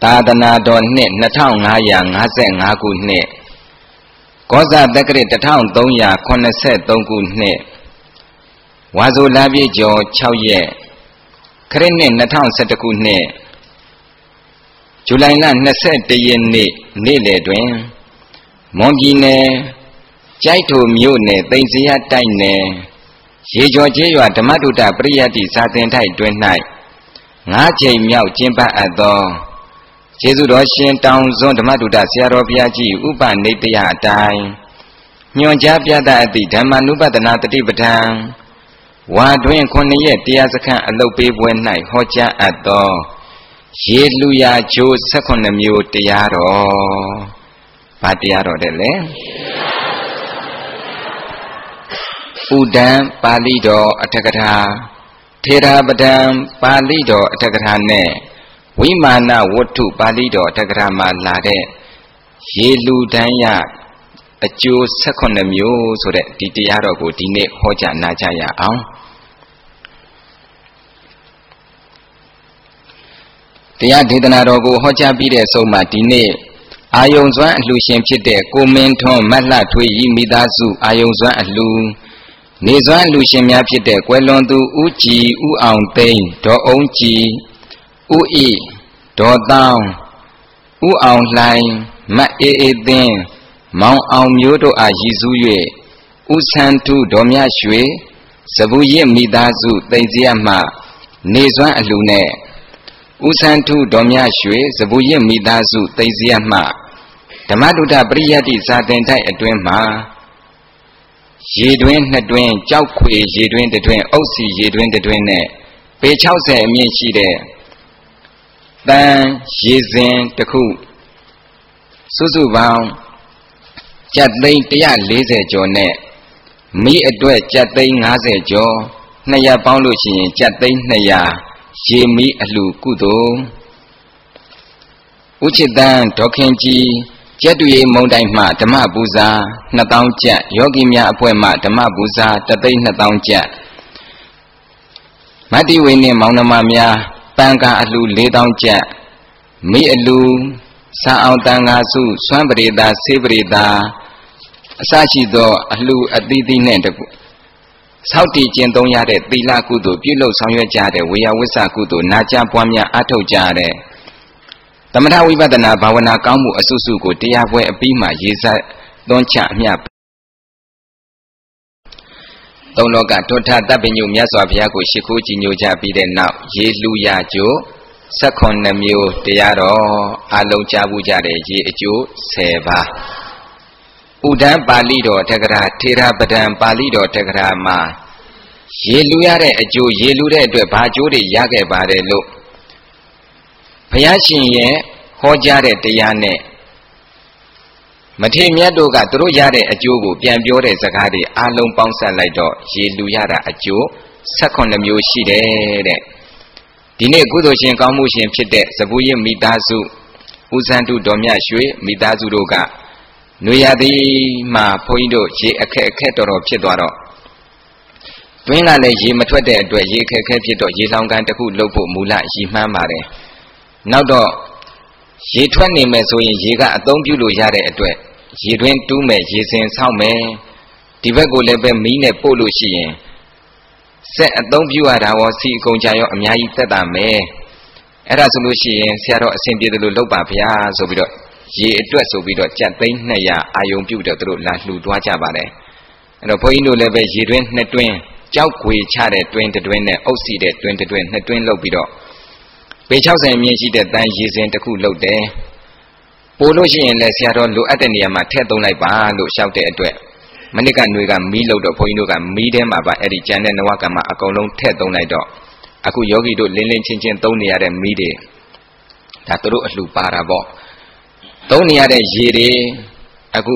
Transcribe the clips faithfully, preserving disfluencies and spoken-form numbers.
သာသနာတော်နှစ်နှစ်ထောင်ငါးရာငါးဆယ့်ငါးခုနှစ်ကောဇတက္ကရာတစ်ထောင်သုံးရာခုနှစ်ဆယ့်သုံးခုနှစ်ဝါဆိုလပြည့်ကျော်ခြောက်ရက်ခရစ်နှစ်နှစ်ထောင်ဆယ့်တစ်ခုနှစ်ဇူလိုင်လနှစ်ဆယ့်တစ်ရက်နေ့နေ့လယ်တွင်မွန်ပြည်နယ်ကျိုက်ထိုမြို့နယ်သိမ်စရတိုက်နယ်ရေကျော်ကျေးရွာဓမ္မတုဒ္ဒပရိယတ္တိစာသင်တိုက်တွင်၌ငါးကြိမ်မြောက်ကျင်းပအပ်သောကျေးဇူးတော်ရှင်တောင်စွန်းဓမ္မတုဒ္ဒဆရာတော်ဘုရားကြီးဥပနိတ္တယအတိုင်းညွှန်ကြားပြသအပ်သည့်ဓမ္မနုပဒနာတတိပဋ္ဌာန်ဝါတွင်ခုနှစ်ရက်တရားစခန်းအလုပ်ပေးပွဲ၌ဟောကြားအပ်သောရေလူရာကျိုး၁၈မျိုးတရားတော်ဘာတရားတော်တဲ့လဲဥဒံပါဠိတော်အထကထာထေရပဒံပါဠိတော်အထကထာနဲ့ဝိမာနဝတ္ထုပါဠိတော်အထကထာမှာလာတဲ့ရေလူတန်းရအကျိုး၁၈မျိုးဆိုတဲ့ဒီတရားတော်ကိုဒီနေ့ဟောကြားနာကြရအောင်တရားဒေသနာတော်ကိုဟောကြားပြီးတဲ့အဆုံးမှာဒီနေ့အာယုံစွမ်းအလှရှင်ဖြစ်တဲ့ကိုမင်းထွန်းမတ်လှထွေဤမိသားစုအာယုံစွမ်းအလှနေစွမ်းအလှရှင်များဖြစ်တဲ့ကွယ်လွန်သူဦးကြည်ဦးအောင်သိန်းဒေါ်အုံးကြည်ဦးဤဒေါ်တောင်းဦးအောင်လှိုင်မတ်အေးအေးသင်းမောင်အောင်မျိုးတို့အားရည်စူး၍ဦးဆန်းထုဒေါ်မြရွှေစပူရစ်မိသားစုသိမ်စရမှနေစွမ်းအလှနဲ့ဦးဆန်းထုဒေါ်မြရွှေစပူရစ်မိသားစုသိမ်စရမှဓမ္မတုဒ္ဒပရိယတ္တိစာသင်တိုက်အတွင်းမှာရေတွင်းနှစ်တွင်းကြောက်ခွေရေတွင်းတစ်တွင်းအုပ်စီရေတွင်းတစ်တွင်းနဲ့ပေ၆၀အမြင့်ရှိတဲ့တန်ရေစဉ်တစ်ခုစုစုပေါင်းကျပ်သိန်း၁၄၀ကျော်နဲ့မိအတွက်ကျပ်သိန်း၅၀ကျော်နှစ်ရပေါင်းလို့ရှိရင်ကျပ်သိန်း၂၀၀ရေမိအလှကုသိုလ်ဥချစ်တန်ဒေါခင်ကြီးကျက်တူရိမုံတိုင်းမှဓမ္မပူဇာနှစ်သောင်းကျပ်ယောဂီများအဖွဲ့မှဓမ္မပူဇာတစ်သိန်းနှစ်သောင်းကျပ်မတ္တိဝိနည်းမောင်နှမများပန်ကအလှလေးသောင်းကျပ်မိအလှစာအောင်တန်ဃာစုစွမ်းပရိသာဆေးပရိသာအစရှိသောအလှအသီးသီးနဲ့တကူဆောက်တည်ကျင့်သုံးရတဲ့သီလကုသိုလ်ပြုလုပ်ဆောင်ရွက်ကြတဲ့ဝေယဝိဆကုသိုလ်နာကြားပွားများအားထုတ်ကြတဲ့သမထဝိပဿနာဘာဝနာကောင်းမှုအစုစုကိုတရားပွဲအပြီးမှရေစက်သွန်းချအမျှသုံးလောကထွဋ္ဌတပ်ပညုမြတ်စွာဘုရားကိုရှိခိုးကြည်ညိုကြပြီးတဲ့နောက်ရေလူရာကျိုး၁၈မျိုးတရားတော်အလုံးကြားဘူးကြတဲ့ရေအကျိုး၁၀ပါးဥဒံပါဠိတော်တက္ကရာထေရပဒံပါဠိတော်တက္ကရာမှာရေလူရတဲ့အကျိုးရေလူတဲ့အတွက်ဘာအကျိုးတွေရခဲ့ပါတယ်လို့ဘုရားရှင်ရဲ့ဟောကြားတဲ့တရားနဲ့မထေမြတ်တို့ကသူတို့ရတဲ့အကျိုးကိုပြန်ပြောတဲ့စကားတွေအလုံးပေါင်းစပ်လိုက်တော့ရေလူရတာအကျိုး၁၈မျိုးရှိတယ်တဲ့ဒီနေ့ကုသိုလ်ရှင်ကောင်းမှုရှင်ဖြစ်တဲ့စပူရစ်မိသားစုဦးစန်းတုတော်မြတ်ရွှေမိသားစုတို့ကနွေရသည်မှာဘုန်းကြီးတို့ရေအခက်အခက်တော်တော်ဖြစ်သွားတော့တွင်းကလည်းရေမထွက်တဲ့အတွက်ရေအခက်အခက်ဖြစ်တော့ရေလောင်ကန်တစ်ခုလုပ်ဖို့မူလရည်မှန်းပါတယ်နောက်တော့ရေထွက်နေမယ်ဆိုရင်ရေကအသုံးပြုလို့ရတဲ့အတွက်ရေတွင်းတူးမယ်ရေစင်ဆောက်မယ်ဒီဘက်ကိုလည်းပဲမီးနဲ့ပို့လို့ရှိရင်ဆက်အသုံးပြုရတာရောစီအကုန်ကြရောအများကြီးသက်သာမယ်အဲ့ဒါဆိုလို့ရှိရင်ဆရာတော်အစဉ်ပြေတယ်လို့လုပ်ပါဗျာဆိုပြီးတော့ရေအတွက်ဆိုပြီးတော့ကြက်သိန်း၂၀၀အာယုံပြုတော့သူတို့လာလှူသွားကြပါတယ်အဲ့တော့ဘုန်းကြီးတို့လည်းပဲရေတွင်းနှစ်တွင်းကြောက်ခွေချတဲ့တွင်းတစ်တွင်းနဲ့အုပ်စီတဲ့တွင်းတစ်တွင်းနှစ်တွင်းလုပ်ပြီးတော့ပေ၆၀အမြင့်ရှိတဲ့တန်ရေစဉ်တစ်ခုလုပ်တယ်ပို့လို့ရှိရင်လည်းဆရာတော်လိုအပ်တဲ့နေရာမှာထည့်သုံးလိုက်ပါလို့ရှောက်တဲ့အတွက်မနစ်ကຫນွေကမီးလို့တော့ဘုန်းကြီးတို့ကမီးထဲမှာပါအဲ့ဒီကျန်တဲ့နဝကံမှာအကုန်လုံးထည့်သုံးလိုက်တော့အခုယောဂီတို့လင်းလင်းချင်းချင်းသုံးနေရတဲ့မီးတွေဒါသူတို့အလှပါတာပေါ့သုံးနေရတဲ့ရေတွေအခု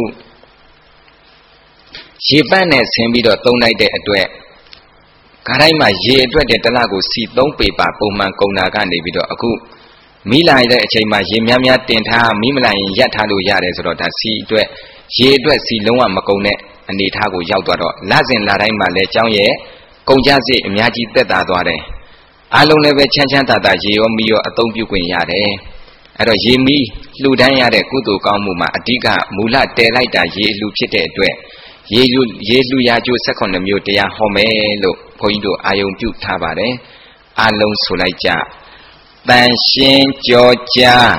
ရေပန်းနဲ့ဆင်းပြီးတော့သုံးလိုက်တဲ့အတွက်ခါတိုင်းမှာရေအတွက်တဲ့တစ်လကိုစီ၃ပေပါပုံမှန်ကုန်တာကနေပြီးတော့အခုမီးလာတဲ့အချိန်မှာရေများများတင်ထားမီးမလာရင်ရပ်ထားလို့ရတယ်ဆိုတော့ဒါစီအတွက်ရေအတွက်စီလုံးဝမကုန်တဲ့အနေထားကိုရောက်သွားတော့လစဉ်လာတိုင်းမှာလည်းကျောင်းရဲ့ကုန်ကြစည်အများကြီးတက်တာသွားတယ်အားလုံးလည်းပဲချမ်းချမ်းသာသာရေရောမီးရောအသုံးပြုခွင့်ရတယ်အဲ့တော့ရေမီလှူဒန်းရတဲ့ကုသိုလ်ကောင်းမှုမှာအဓိကမူလတည်လိုက်တာရေလူဖြစ်တဲ့အတွက်ရေလူရေလူရာကျိုး၁၈မျိုးတရားဟောမယ်လို့ဘုန်းကြီးတို့အာယုံပြုထားပါတယ်အလုံးဆိုလိုက်ကြတန်ရှင်းကြောကြား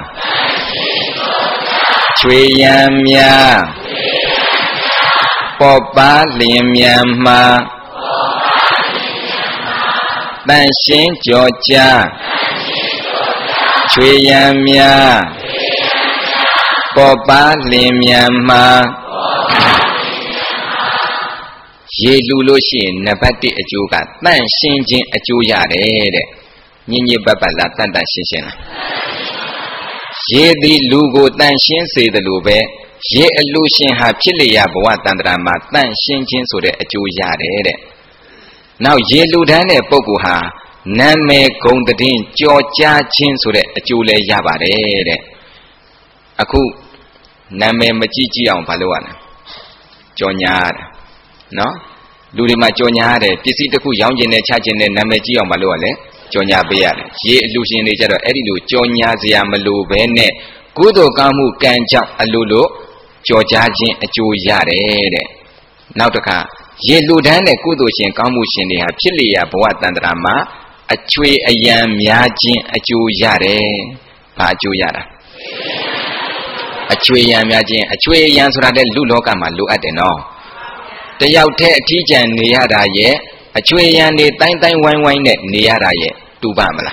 ချွေရန်များပေါ်ပါလျင်မြန်မှာတန်ရှင်းကြောကြားချွေရန်များပေါ်ပါလျင်မြန်မှာရေလူလို့ရှိရင်နံပါတ်တစ်အကျိုးကတန့်ရှင်းခြင်းအကျိုးရတယ်တဲ့ညင်ညစ်ပတ်ပတ်လားတန့်တန့်ရှင်းရှင်းလားရေသည်လူကိုတန့်ရှင်းစေတယ်လို့ပဲရေအလူရှင်ဟာဖြစ်လျက်ဘဝတန်တရာမှာတန့်ရှင်းခြင်းဆိုတဲ့အကျိုးရတယ်တဲ့နောက်ရေလူတန်းတဲ့ပုဂ္ဂိုလ်ဟာနာမည်ဂုဏ်တည်ကြော်ကြားခြင်းဆိုတဲ့အကျိုးလည်းရပါတယ်တဲ့အခုနာမည်မကြည့်ကြည့်အောင်ဘာလို့ရလဲကြော်ညာရတယ်နော်လူတွေမှာကြော်ညာရတယ်ပစ္စည်းတစ်ခုရောင်းကျင်တဲ့ချကျင်တဲ့နာမည်ကြည့်အောင်ဘာလို့ရလဲကြော်ညာပေးရတယ်ရေအလူရှင်တွေကြတော့အဲ့ဒီလိုကြော်ညာစရာမလိုဘဲနဲ့ကုသိုလ်ကောင်းမှုကံကြောင့်အလိုလိုကြော်ကြားခြင်းအကျိုးရတယ်တဲ့နောက်တစ်ခါရေလူတန်းတဲ့ကုသိုလ်ရှင်ကောင်းမှုရှင်တွေဟာဖြစ်လျက်ဘဝတန်တရာမှာအချွေအယံများခြင်းအကျိုးရတယ်ဘာအကျိုးရတာအချွေယံများခြင်းအချွေယံဆိုတာတဲ့လူလောကမှာလိုအပ်တယ်နော်တယောက်တည်းအထီးကျန်နေရတာရဲ့အချွေယံတွေတိုင်းတိုင်းဝိုင်းဝိုင်းနဲ့နေရတာရဲ့တူပါမလား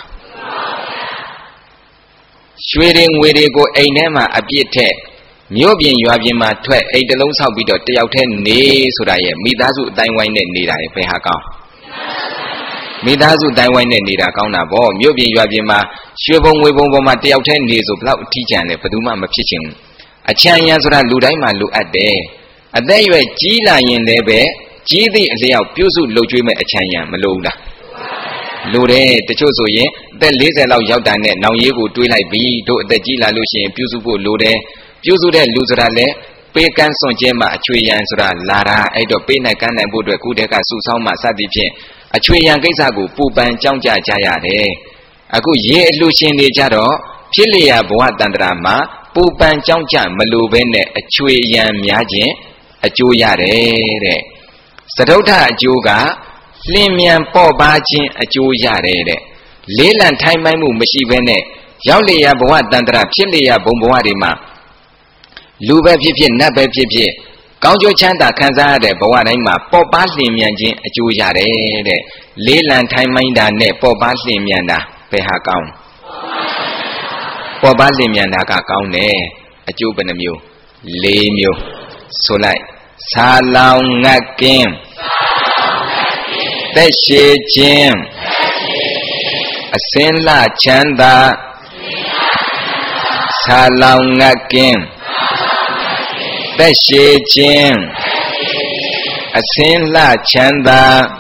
ရွှေတွေငွေတွေကိုအိမ်ထဲမှာအပြစ်ထက်မြို့ပြင်ရွာပြင်မှာထွက်အိမ်တလုံးဆောက်ပြီးတော့တယောက်တည်းနေဆိုတာရဲ့မိသားစုအတိုင်းဝိုင်းနဲ့နေတာရဲ့ဘယ်ဟာကောင်းမိသားစုတိုင်းဝိုင်းနဲ့နေတာကောင်းတာပေါ့မြို့ပြင်ရွာပြင်မှာရွှေဘုံငွေဘုံပေါ်မှာတယောက်တည်းနေဆိုဘလောက်အထီးကျန်လဲဘယ်သူမှမဖြစ်ချင်ဘူးအချမ်းရံဆိုတာလူတိုင်းမှာလိုအပ်တယ်အသက်အရွယ်ကြီးလာရင်လည်းပဲကြီးသည့်အလျောက်ပြုစုလှုပ်ကြွေးမဲ့အချမ်းရံမလိုဘူးလားလိုတယ်တချို့ဆိုရင်အသက်၄၀လောက်ရောက်တာနဲ့နောင်ရေးကိုတွေးလိုက်ပြီးတို့အသက်ကြီးလာလို့ရှိရင်ပြုစုဖို့လိုတယ်ပြုစုတဲ့လူဆိုတာလည်းပေးကမ်းစွန့်ခြင်းမှာအချွေရန်ဆိုတာလာတာအဲ့တော့ပေးနိုင်ကမ်းနိုင်ဖို့အတွက်ခုတည်းကစုဆောင်းမှစသည်ဖြင့်အချွေရန်ကိစ္စကိုပူပန်ကြောင်းကြကြရတယ်အခုရေအလူရှင်တွေကြတော့ဖြစ်လျက်ဘဝတန်တရာမှာပူပန်ကြောင်းကြမလိုဘဲနဲ့အချွေရန်များခြင်းအကျိုးရတယ်တဲ့သဒုဋ္ဌအကျိုးကလင်းမြန်ပေါ့ပါခြင်းအကျိုးရတယ်တဲ့လေးလံထိုင်းမိုင်းမှုမရှိဘဲနဲ့ရောက်လျက်ဘဝတန်တရာဖြစ်လျက်ဘုံဘဝတွေမှာလူပဲဖြစ်ဖြစ်နတ်ပဲဖြစ်ဖြစ်ကောင်းကျိုးချမ်းသာခံစားရတဲ့ဘဝတိုင်းမှာပေါ့ပါလျင်မြန်ခြင်းအကျိုးရတယ်တဲ့လေးလံထိုင်းမိုင်းတာနဲ့ပေါ့ပါလျင်မြန်တာဘယ်ဟာကောင်းပေါ်ပါလျင်မြန်တာကကောင်းတယ်အကျိုးဘယ်နှမျိုး၄မျိုးဆိုလိုက်သာလောင်ငတ်ကင်းသက်ရှိခြင်းအစင်းလှချမ်းသာသာလောင်ငတ်ကင်းသက်ရှိခြင်းအစင်းလှချမ်းသာ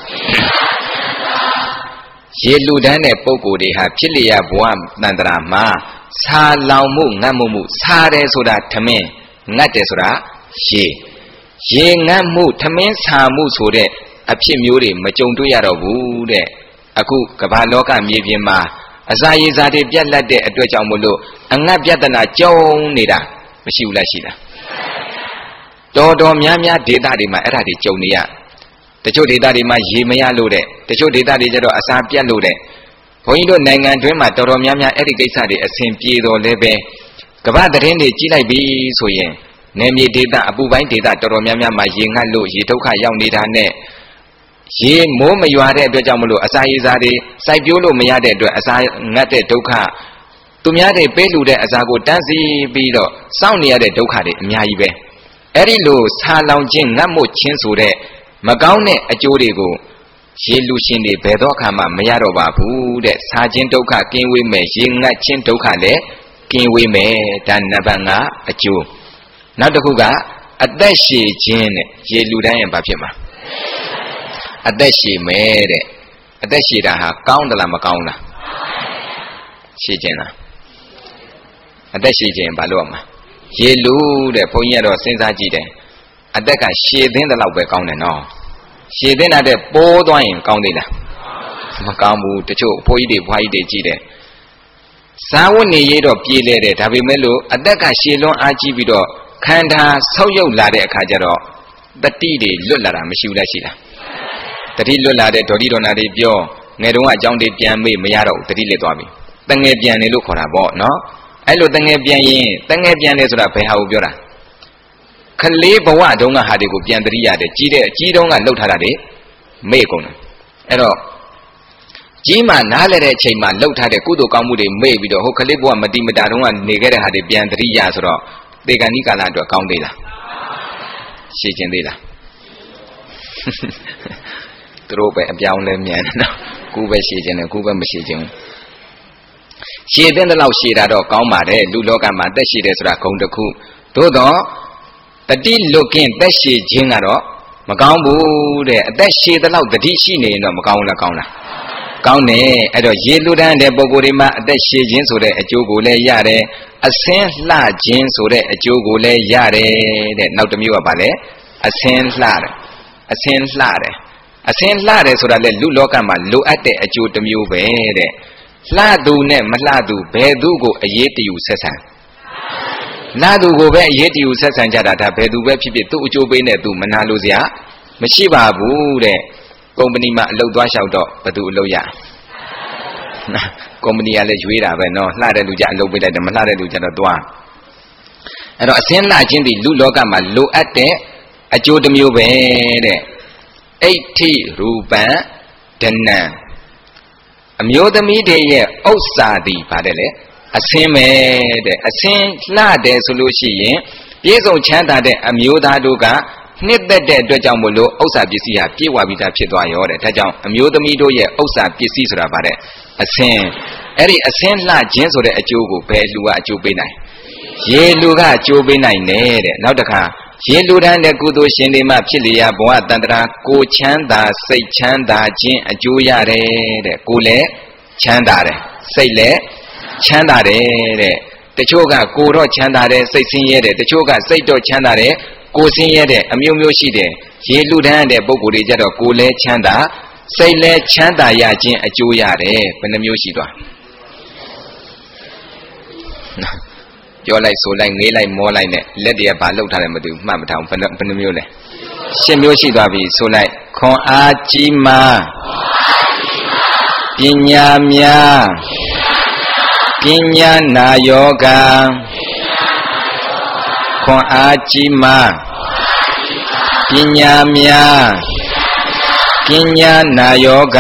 ရေလူတန်းတဲ့ပုဂ္ဂိုလ်တွေဟာဖြစ်လျက်ဘဝတန်တရာမှာစာလောင်မှုငတ်မှုမှုစားတယ်ဆိုတာထမင်းငတ်တယ်ဆိုတာရေရေငတ်မှုထမင်းစာမှုဆိုတဲ့အဖြစ်မျိုးတွေမကြုံတွေ့ရတော့ဘူးတဲ့အခုကမ္ဘာလောကမြေပြင်မှာအစာရေစာတွေပြတ်လက်တဲ့အတွက်ကြောင့်မို့လို့အငတ်ပြဿနာကြုံနေတာမရှိဘူးလားရှိလားတော်တော်များများဒေသတွေမှာအဲ့ဒါတွေကြုံနေရတချို့ဒေသတွေမှာရေမရလို့တဲ့တချို့ဒေသတွေကျတော့အစာပြတ်လို့တဲ့ဘုန်းကြီးတို့နိုင်ငံတွင်းမှာတော်တော်များများအဲ့ဒီကိစ္စတွေအဆင်ပြေတော်လဲပဲကမ္ဘာသတင်းတွေကြီးလိုက်ပြီဆိုရင်နယ်မြေဒေသအပူပိုင်းဒေသတော်တော်များများမှာရေငတ်လို့ရေဒုက္ခရောက်နေတာနဲ့ရေမိုးမရွာတဲ့အတွက်ကြောင့်မလို့အစာရေစာတွေစိုက်ပျိုးလို့မရတဲ့အတွက်အစာငတ်တဲ့ဒုက္ခသူများတွေပေးလူတဲ့အစာကိုတန်းစီပြီးတော့စောင့်နေရတဲ့ဒုက္ခတွေအများကြီးပဲအဲ့ဒီလိုဆာလောင်ခြင်းငတ်မှုချင်းဆိုတဲ့မကောင်းတဲ့အကျိုးတွေကိုရေလူရှင်တွေဘယ်တော့အခါမှမရတော့ပါဘူးတဲ့ဆာခြင်းဒုက္ခကင်းဝေးမယ်ရေငတ်ခြင်းဒုက္ခလည်းကင်းဝေးမယ်ဒါနံပါတ်၅အကျိုးနောက်တစ်ခုကအသက်ရှည်ခြင်းတဲ့ရေလူတိုင်းရင်ဘာဖြစ်မှာအသက်ရှည်မယ်တဲ့အသက်ရှည်တာဟာကောင်းသလားမကောင်းလားရှည်ခြင်းလားအသက်ရှည်ခြင်းဘာလို့ရမှာရေလူတဲ့ဘုန်းကြီးကတော့စဉ်းစားကြည့်တယ်အသက်ကရှည်သင်းတဲ့လောက်ပဲကောင်းတယ်နော်ရှည်သင်းတဲ့ပိုးသွားရင်ကောင်းသေးလားမကောင်းဘူးတချို့ဘိုးကြီးတွေဘွားကြီးတွေကြည့်တယ်စာဝတ်နေရေးတော့ပြေးလဲတယ်ဒါပေမဲ့လို့အသက်ကရှည်လွန်းအားကြီးပြီးတော့ခန္ဓာဆောက်ရုပ်လာတဲ့အခါကျတော့တတိတွေလွတ်လာတာမရှိဘူးလားရှိလားတတိလွတ်လာတဲ့ဒေါတိဒေါနာတွေပြောငယ်တုန်းကအကြောင်းတွေပြန်မေ့မရတော့ဘူးတတိလက်သွားပြီတငယ်ပြန်နေလို့ခေါ်တာပေါ့နော်အဲ့လိုတငယ်ပြန်ရင်တငယ်ပြန်နေဆိုတာဘယ်ဟာကိုပြောတာခလေးဘဝတုန်းကဟာတွေကိုပြန်တတိရတယ်ကြီးတဲ့အကြီးတုန်းကလှုပ်ထားတာတွေမေ့ကုန်တယ်အဲ့တော့ကြီးမှနားလဲတဲ့အချိန်မှာလှုပ်ထားတဲ့ကုသိုလ်ကောင်းမှုတွေမေ့ပြီးတော့ဟိုခလေးဘဝမတိမတာတုန်းကနေခဲ့တဲ့ဟာတွေပြန်တတိရဆိုတော့သေကဏိကာလအတွက်ကောင်းသေးလားရှည်ကျင်သေးလားသူတို့ပဲအပြောင်းလဲမြန်တယ်နော်ခုပဲရှည်ကျင်တယ်ခုပဲမရှည်ကျင်ဘူးရှည်တဲ့လောက်ရှည်တာတော့ကောင်းပါတယ်လူလောကမှာတက်ရှည်တယ်ဆိုတာဂုဏ်တစ်ခုသို့တော့တတိလွတ်ကင်းတက်ရှည်ခြင်းကတော့မကောင်းဘူးတဲ့အသက်ရှည်တဲ့လောက်တတိရှိနေရင်တော့မကောင်းဘူးလားကောင်းလားကောင်းတယ်အဲ့တော့ရေလူတန်းတဲ့ပုဂ္ဂိုလ်တွေမှာအသက်ရှည်ခြင်းဆိုတဲ့အကျိုးကိုလည်းရတယ်အစင်းလှခြင်းဆိုတဲ့အကျိုးကိုလည်းရတယ်တဲ့နောက်တစ်မျိုးကပါလေအစင်းလှတယ်အစင်းလှတယ်အစင်းလှတယ်ဆိုတာလေလူလောကမှာလိုအပ်တဲ့အကျိုးတစ်မျိုးပဲတဲ့လှသူနဲ့မလှသူဘယ်သူကိုအရေးတယူဆက်ဆံလှသူကိုပဲအရေးတယူဆက်ဆံကြတာဒါဘယ်သူပဲဖြစ်ဖြစ်သူ့အကျိုးပေးနဲ့သူမနာလို့စရာမရှိပါဘူးတဲ့ကုမ္ပဏီမှာအလုပ်သွားလျှောက်တော့ဘယ်သူအလုပ်ရကုမ္ပဏီကလည်းရွေးတာပဲနော်လှတဲ့လူကြအလုပ်ပေးလိုက်တယ်မလှတဲ့လူကြတော့သွားအဲ့တော့အစင်းလှခြင်းဒီလူလောကမှာလိုအပ်တဲ့အကျိုးတစ်မျိုးပဲတဲ့အိဋ္ဌိရူပံဒနံအမျိုးသမီးတွေရဲ့ဥစ္စာသည်ပါတယ်လေအစင်းပဲတဲ့အစင်းလှတယ်ဆိုလို့ရှိရင်ပြည့်စုံချမ်းသာတဲ့အမျိုးသားတို့ကနှစ်သက်တဲ့အတွက်ကြောင့်မို့လို့ဥစ္စာပစ္စည်းဟာပြည့်ဝပြီးသားဖြစ်သွားရောတဲ့ဒါကြောင့်အမျိုးသမီးတို့ရဲ့ဥစ္စာပစ္စည်းဆိုတာပါတယ်အစင်းအဲ့ဒီအစင်းလှခြင်းဆိုတဲ့အကျိုးကိုဘယ်လူကအကျိုးပေးနိုင်ရေလူကအကျိုးပေးနိုင်တယ်တဲ့နောက်တစ်ခါရေလူတန်းတဲ့ကုသိုလ်ရှင်တွေမှဖြစ်လျာဘဝတန်တရာကိုချမ်းသာစိတ်ချမ်းသာခြင်းအကျိုးရတယ်တဲ့ကိုလည်းချမ်းသာတယ်စိတ်လည်းချမ်းသာတယ်တဲ့တချို့ကကိုတော့ချမ်းသာတယ်စိတ်ဆင်းရဲတယ်တချို့ကစိတ်တော့ချမ်းသာတယ်ကိုဆင်းရဲတဲ့အမျိုးမျိုးရှိတယ်ရေလူတန်းတဲ့ပုဂ္ဂိုလ်တွေကြတော့ကိုလည်းချမ်းသာစိတ်လည်းချမ်းသာရခြင်းအကျိုးရတယ်ဘယ်နှမျိုးရှိသွားပြောလိုက်ဆိုလိုက်ငေးလိုက်မောလိုက်နဲ့လက်တည်းကဘာလောက်ထားတယ်မသိဘူးမှတ်မထားဘူးဘယ်နှဘယ်နှမျိုးလဲရှစ်မျိုးရှိသွားပြီဆိုလိုက်ခွန်အားကြီးမားပညာများပညာနာယောဂခွန်အားကြီးမားပညာများပညာနာယောဂ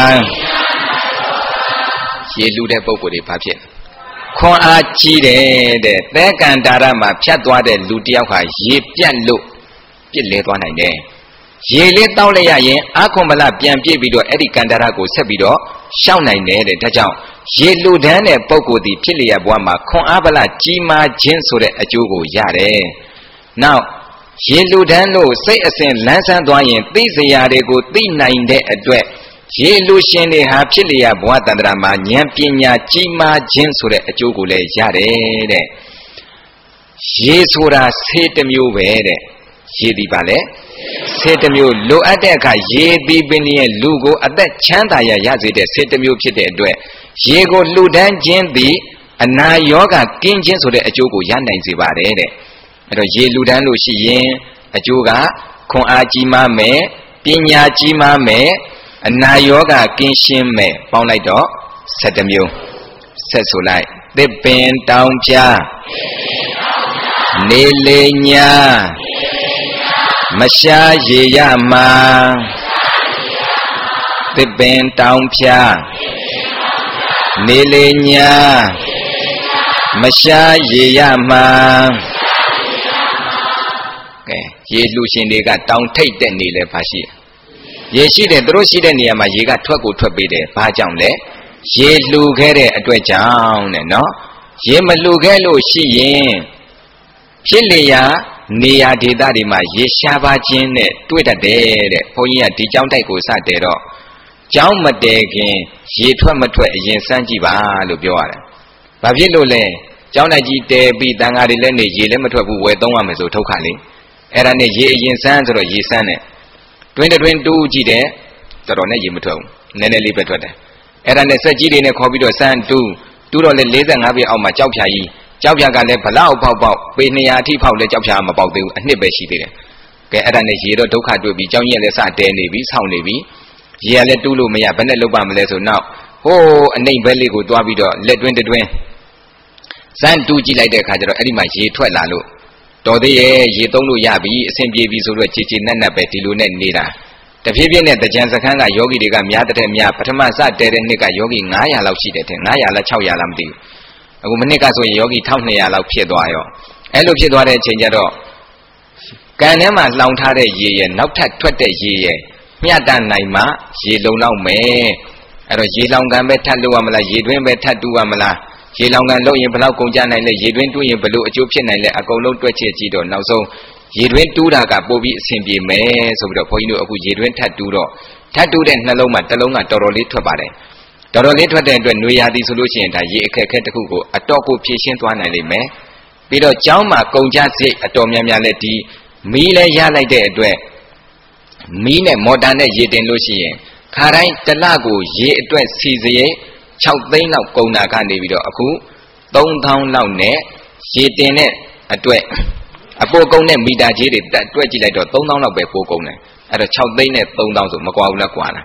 ရေလူတဲ့ပုဂ္ဂိုလ်တွေဘာဖြစ်ခွန်အားကြီးတယ်တဲ့သဲကန္တာရမှာဖြတ်သွားတဲ့လူတယောက်ဟာရေပြတ်လို့ပြစ်လဲသွားနိုင်တယ်ရေလေးတောက်လိုက်ရရင်အာခွန်ဗလပြန်ပြည့်ပြီးတော့အဲ့ဒီကန္တာရကိုဆက်ပြီးတော့ရှောက်နိုင်တယ်တဲ့ဒါကြောင့်ရေလူတန်းတဲ့ပုဂ္ဂိုလ်ဒီဖြစ်လျက်ဘဝမှာခွန်အားဗလကြီးမားခြင်းဆိုတဲ့အကျိုးကိုရတယ်နောက်ရေလူတန်းလို့စိတ်အစဉ်လန်းဆန်းသွားရင်သိစရာတွေကိုသိနိုင်တဲ့အတွက်ရေလူရှင်တွေဟာဖြစ်လျက်ဘဝတန္တရာမှာဉာဏ်ပညာကြီးမားခြင်းဆိုတဲ့အကျိုးကိုလည်းရတယ်တဲ့ရေဆိုတာဆေးတစ်မျိုးပဲတဲ့ရေဒီပါလေဆေးတစ်မျိုးလိုအပ်တဲ့အခါရေဒီပင်ရဲ့လူကိုအသက်ချမ်းသာရရစေတဲ့ဆေးတစ်မျိုးဖြစ်တဲ့အတွက်ရေကိုလှူဒန်းခြင်းသည်အနာရောဂါကင်းခြင်းဆိုတဲ့အကျိုးကိုရနိုင်စေပါတယ်တဲ့အဲ့တော့ရေလှူဒန်းလို့ရှိရင်အကျိုးကခွန်အားကြီးမားမယ်ပညာကြီးမားမယ်အနာယောဂကင်းရှင်းမဲ့ပေါင်းလိုက်တော့ဆယ်တစ်မျိုးဆက်ဆိုလိုက်သစ်ပင်တောင်ပြနေလေညာမရှားရေရမှာသစ်ပင်တောင်ပြနေလေညာမရှားရေရမှာကဲရေလူရှင်တွေကတောင်ထိတ်တဲ့နေလဲပါရှိရေရှိတယ်သူတို့ရှိတဲ့နေရာမှာရေကထွက်ကိုထွက်ပေးတယ်ဘာကြောင့်လဲရေလှူခဲ့တဲ့အတွက်ကြောင့်တဲ့နော်ရေမလှူခဲ့လို့ရှိရင်ဖြစ်လျာနေရာဒေသတွေမှာရေရှားပါခြင်းနဲ့တွေ့တတ်တယ်တဲ့ဘုန်းကြီးကဒီကြောင်းတိုက်ကိုစတယ်တော့ကြောင်းမတည်ခင်ရေထွက်မထွက်အရင်စမ်းကြည့်ပါလို့ပြောရတယ်ဘာဖြစ်လို့လဲကြောင်းတိုက်ကြီးတည်ပြီးတန်ဃာတွေလည်းနေရေလည်းမထွက်ဘူးဝယ်သုံးရမယ်ဆိုထုတ်ခါလေအဲ့ဒါနဲ့ရေအရင်စမ်းဆိုတော့ရေစမ်းတယ်တွင်းတွင်းတူးကြည့်တယ်တော်တော်နဲ့ရေမထွက်ဘူးနည်းနည်းလေးပဲထွက်တယ်အဲ့ဒါနဲ့စက်ကြီးတွေနဲ့ခေါ်ပြီးတော့စမ်းတူးတူတော့လေ၄၅ပေအောက်မှာကြောက်ဖြာကြီးကြောက်ဖြာကလည်းဘလောက်ပေါက်ပေါက်ပေ၂၀၀အထိဖောက်လဲကြောက်ဖြာမပေါက်သေးဘူးအနှစ်ပဲရှိသေးတယ်ကဲအဲ့ဒါနဲ့ရေတော့ဒုက္ခတွေ့ပြီးကြောင်းကြီးလည်းစတဲနေပြီဆောင်းနေပြီရေကလည်းတူးလို့မရဘယ်နဲ့လုပ်ပါမလဲဆိုနောက်ဟိုးအနှိမ်ဘက်လေးကိုတွားပြီးတော့လက်တွင်းတွင်းစမ်းတူးကြည့်လိုက်တဲ့အခါကျတော့အဲ့ဒီမှာရေထွက်လာလို့တော်သေးရဲ့ရေသုံးလို့ရပြီအဆင်ပြေပြီဆိုတော့ခြေခြေနက်နက်ပဲဒီလိုနဲ့နေတာတဖြည်းဖြည်းနဲ့တကြံစခန်းကယောဂီတွေကများတဲ့များပထမစတဲတဲ့နှစ်ကယောဂီ၅၀၀လောက်ရှိတယ်တဲ့၅၀၀လား၆၀၀လားမသိဘူးအခုမနစ်ကဆိုရင်ယောဂီ၁၂၀၀လောက်ဖြစ်သွားရောအဲ့လိုဖြစ်သွားတဲ့အချိန်ကျတော့ကန်ထဲမှာလောင်ထားတဲ့ရေရဲ့နောက်ထပ်ထွက်တဲ့ရေရဲ့မျှတနိုင်မှရေလုံလောက်မယ်အဲ့တော့ရေလောင်ကန်ပဲထပ်လို့ရမလားရေတွင်းပဲထပ်တူရမလားရေလောင်ကန်လို့ရင်ဘယ်လောက်ကုန်ကြနိုင်လဲရေတွင်းတူးရင်ဘယ်လိုအကျိုးဖြစ်နိုင်လဲအကုန်လုံးတွက်ချက်ကြည့်တော့နောက်ဆုံးရေတွင်းတူးတာကပို့ပြီးအဆင်ပြေမယ်ဆိုပြီးတော့ဘုန်းကြီးတို့အခုရေတွင်းထပ်တူးတော့ထပ်တူးတဲ့နှလုံးမှာတစ်လုံးကတော်တော်လေးထွက်ပါတယ်တော်တော်လေးထွက်တဲ့အတွက်နှွေရာသီဆိုလို့ရှိရင်ဒါရေအခက်အခဲတစ်ခုကိုအတော့ကိုဖြည့်ရှင်းသွားနိုင်လိမ့်မယ်ပြီးတော့ကျောင်းမှာကုန်ကြစရိတ်အတော်များများလဲဒီမီးလဲရလိုက်တဲ့အတွက်မီးနဲ့မော်တာနဲ့ရေတင်လို့ရှိရင်ခါတိုင်းတစ်လကိုရေအတွက်စီစရိတ်၆သိန်းလောက်ကုန်တာကနေပြီးတော့အခုသုံးသောင်းလောက်နဲ့ရေတင်တဲ့အတွက်အပိုကုန်တဲ့မီတာကြီးတွေတွက်ကြည့်လိုက်တော့သုံးသောင်းလောက်ပဲပိုကုန်တယ်အဲ့တော့၆သိန်းနဲ့သုံးသောင်းဆိုမကွာဘူးလားကွာလား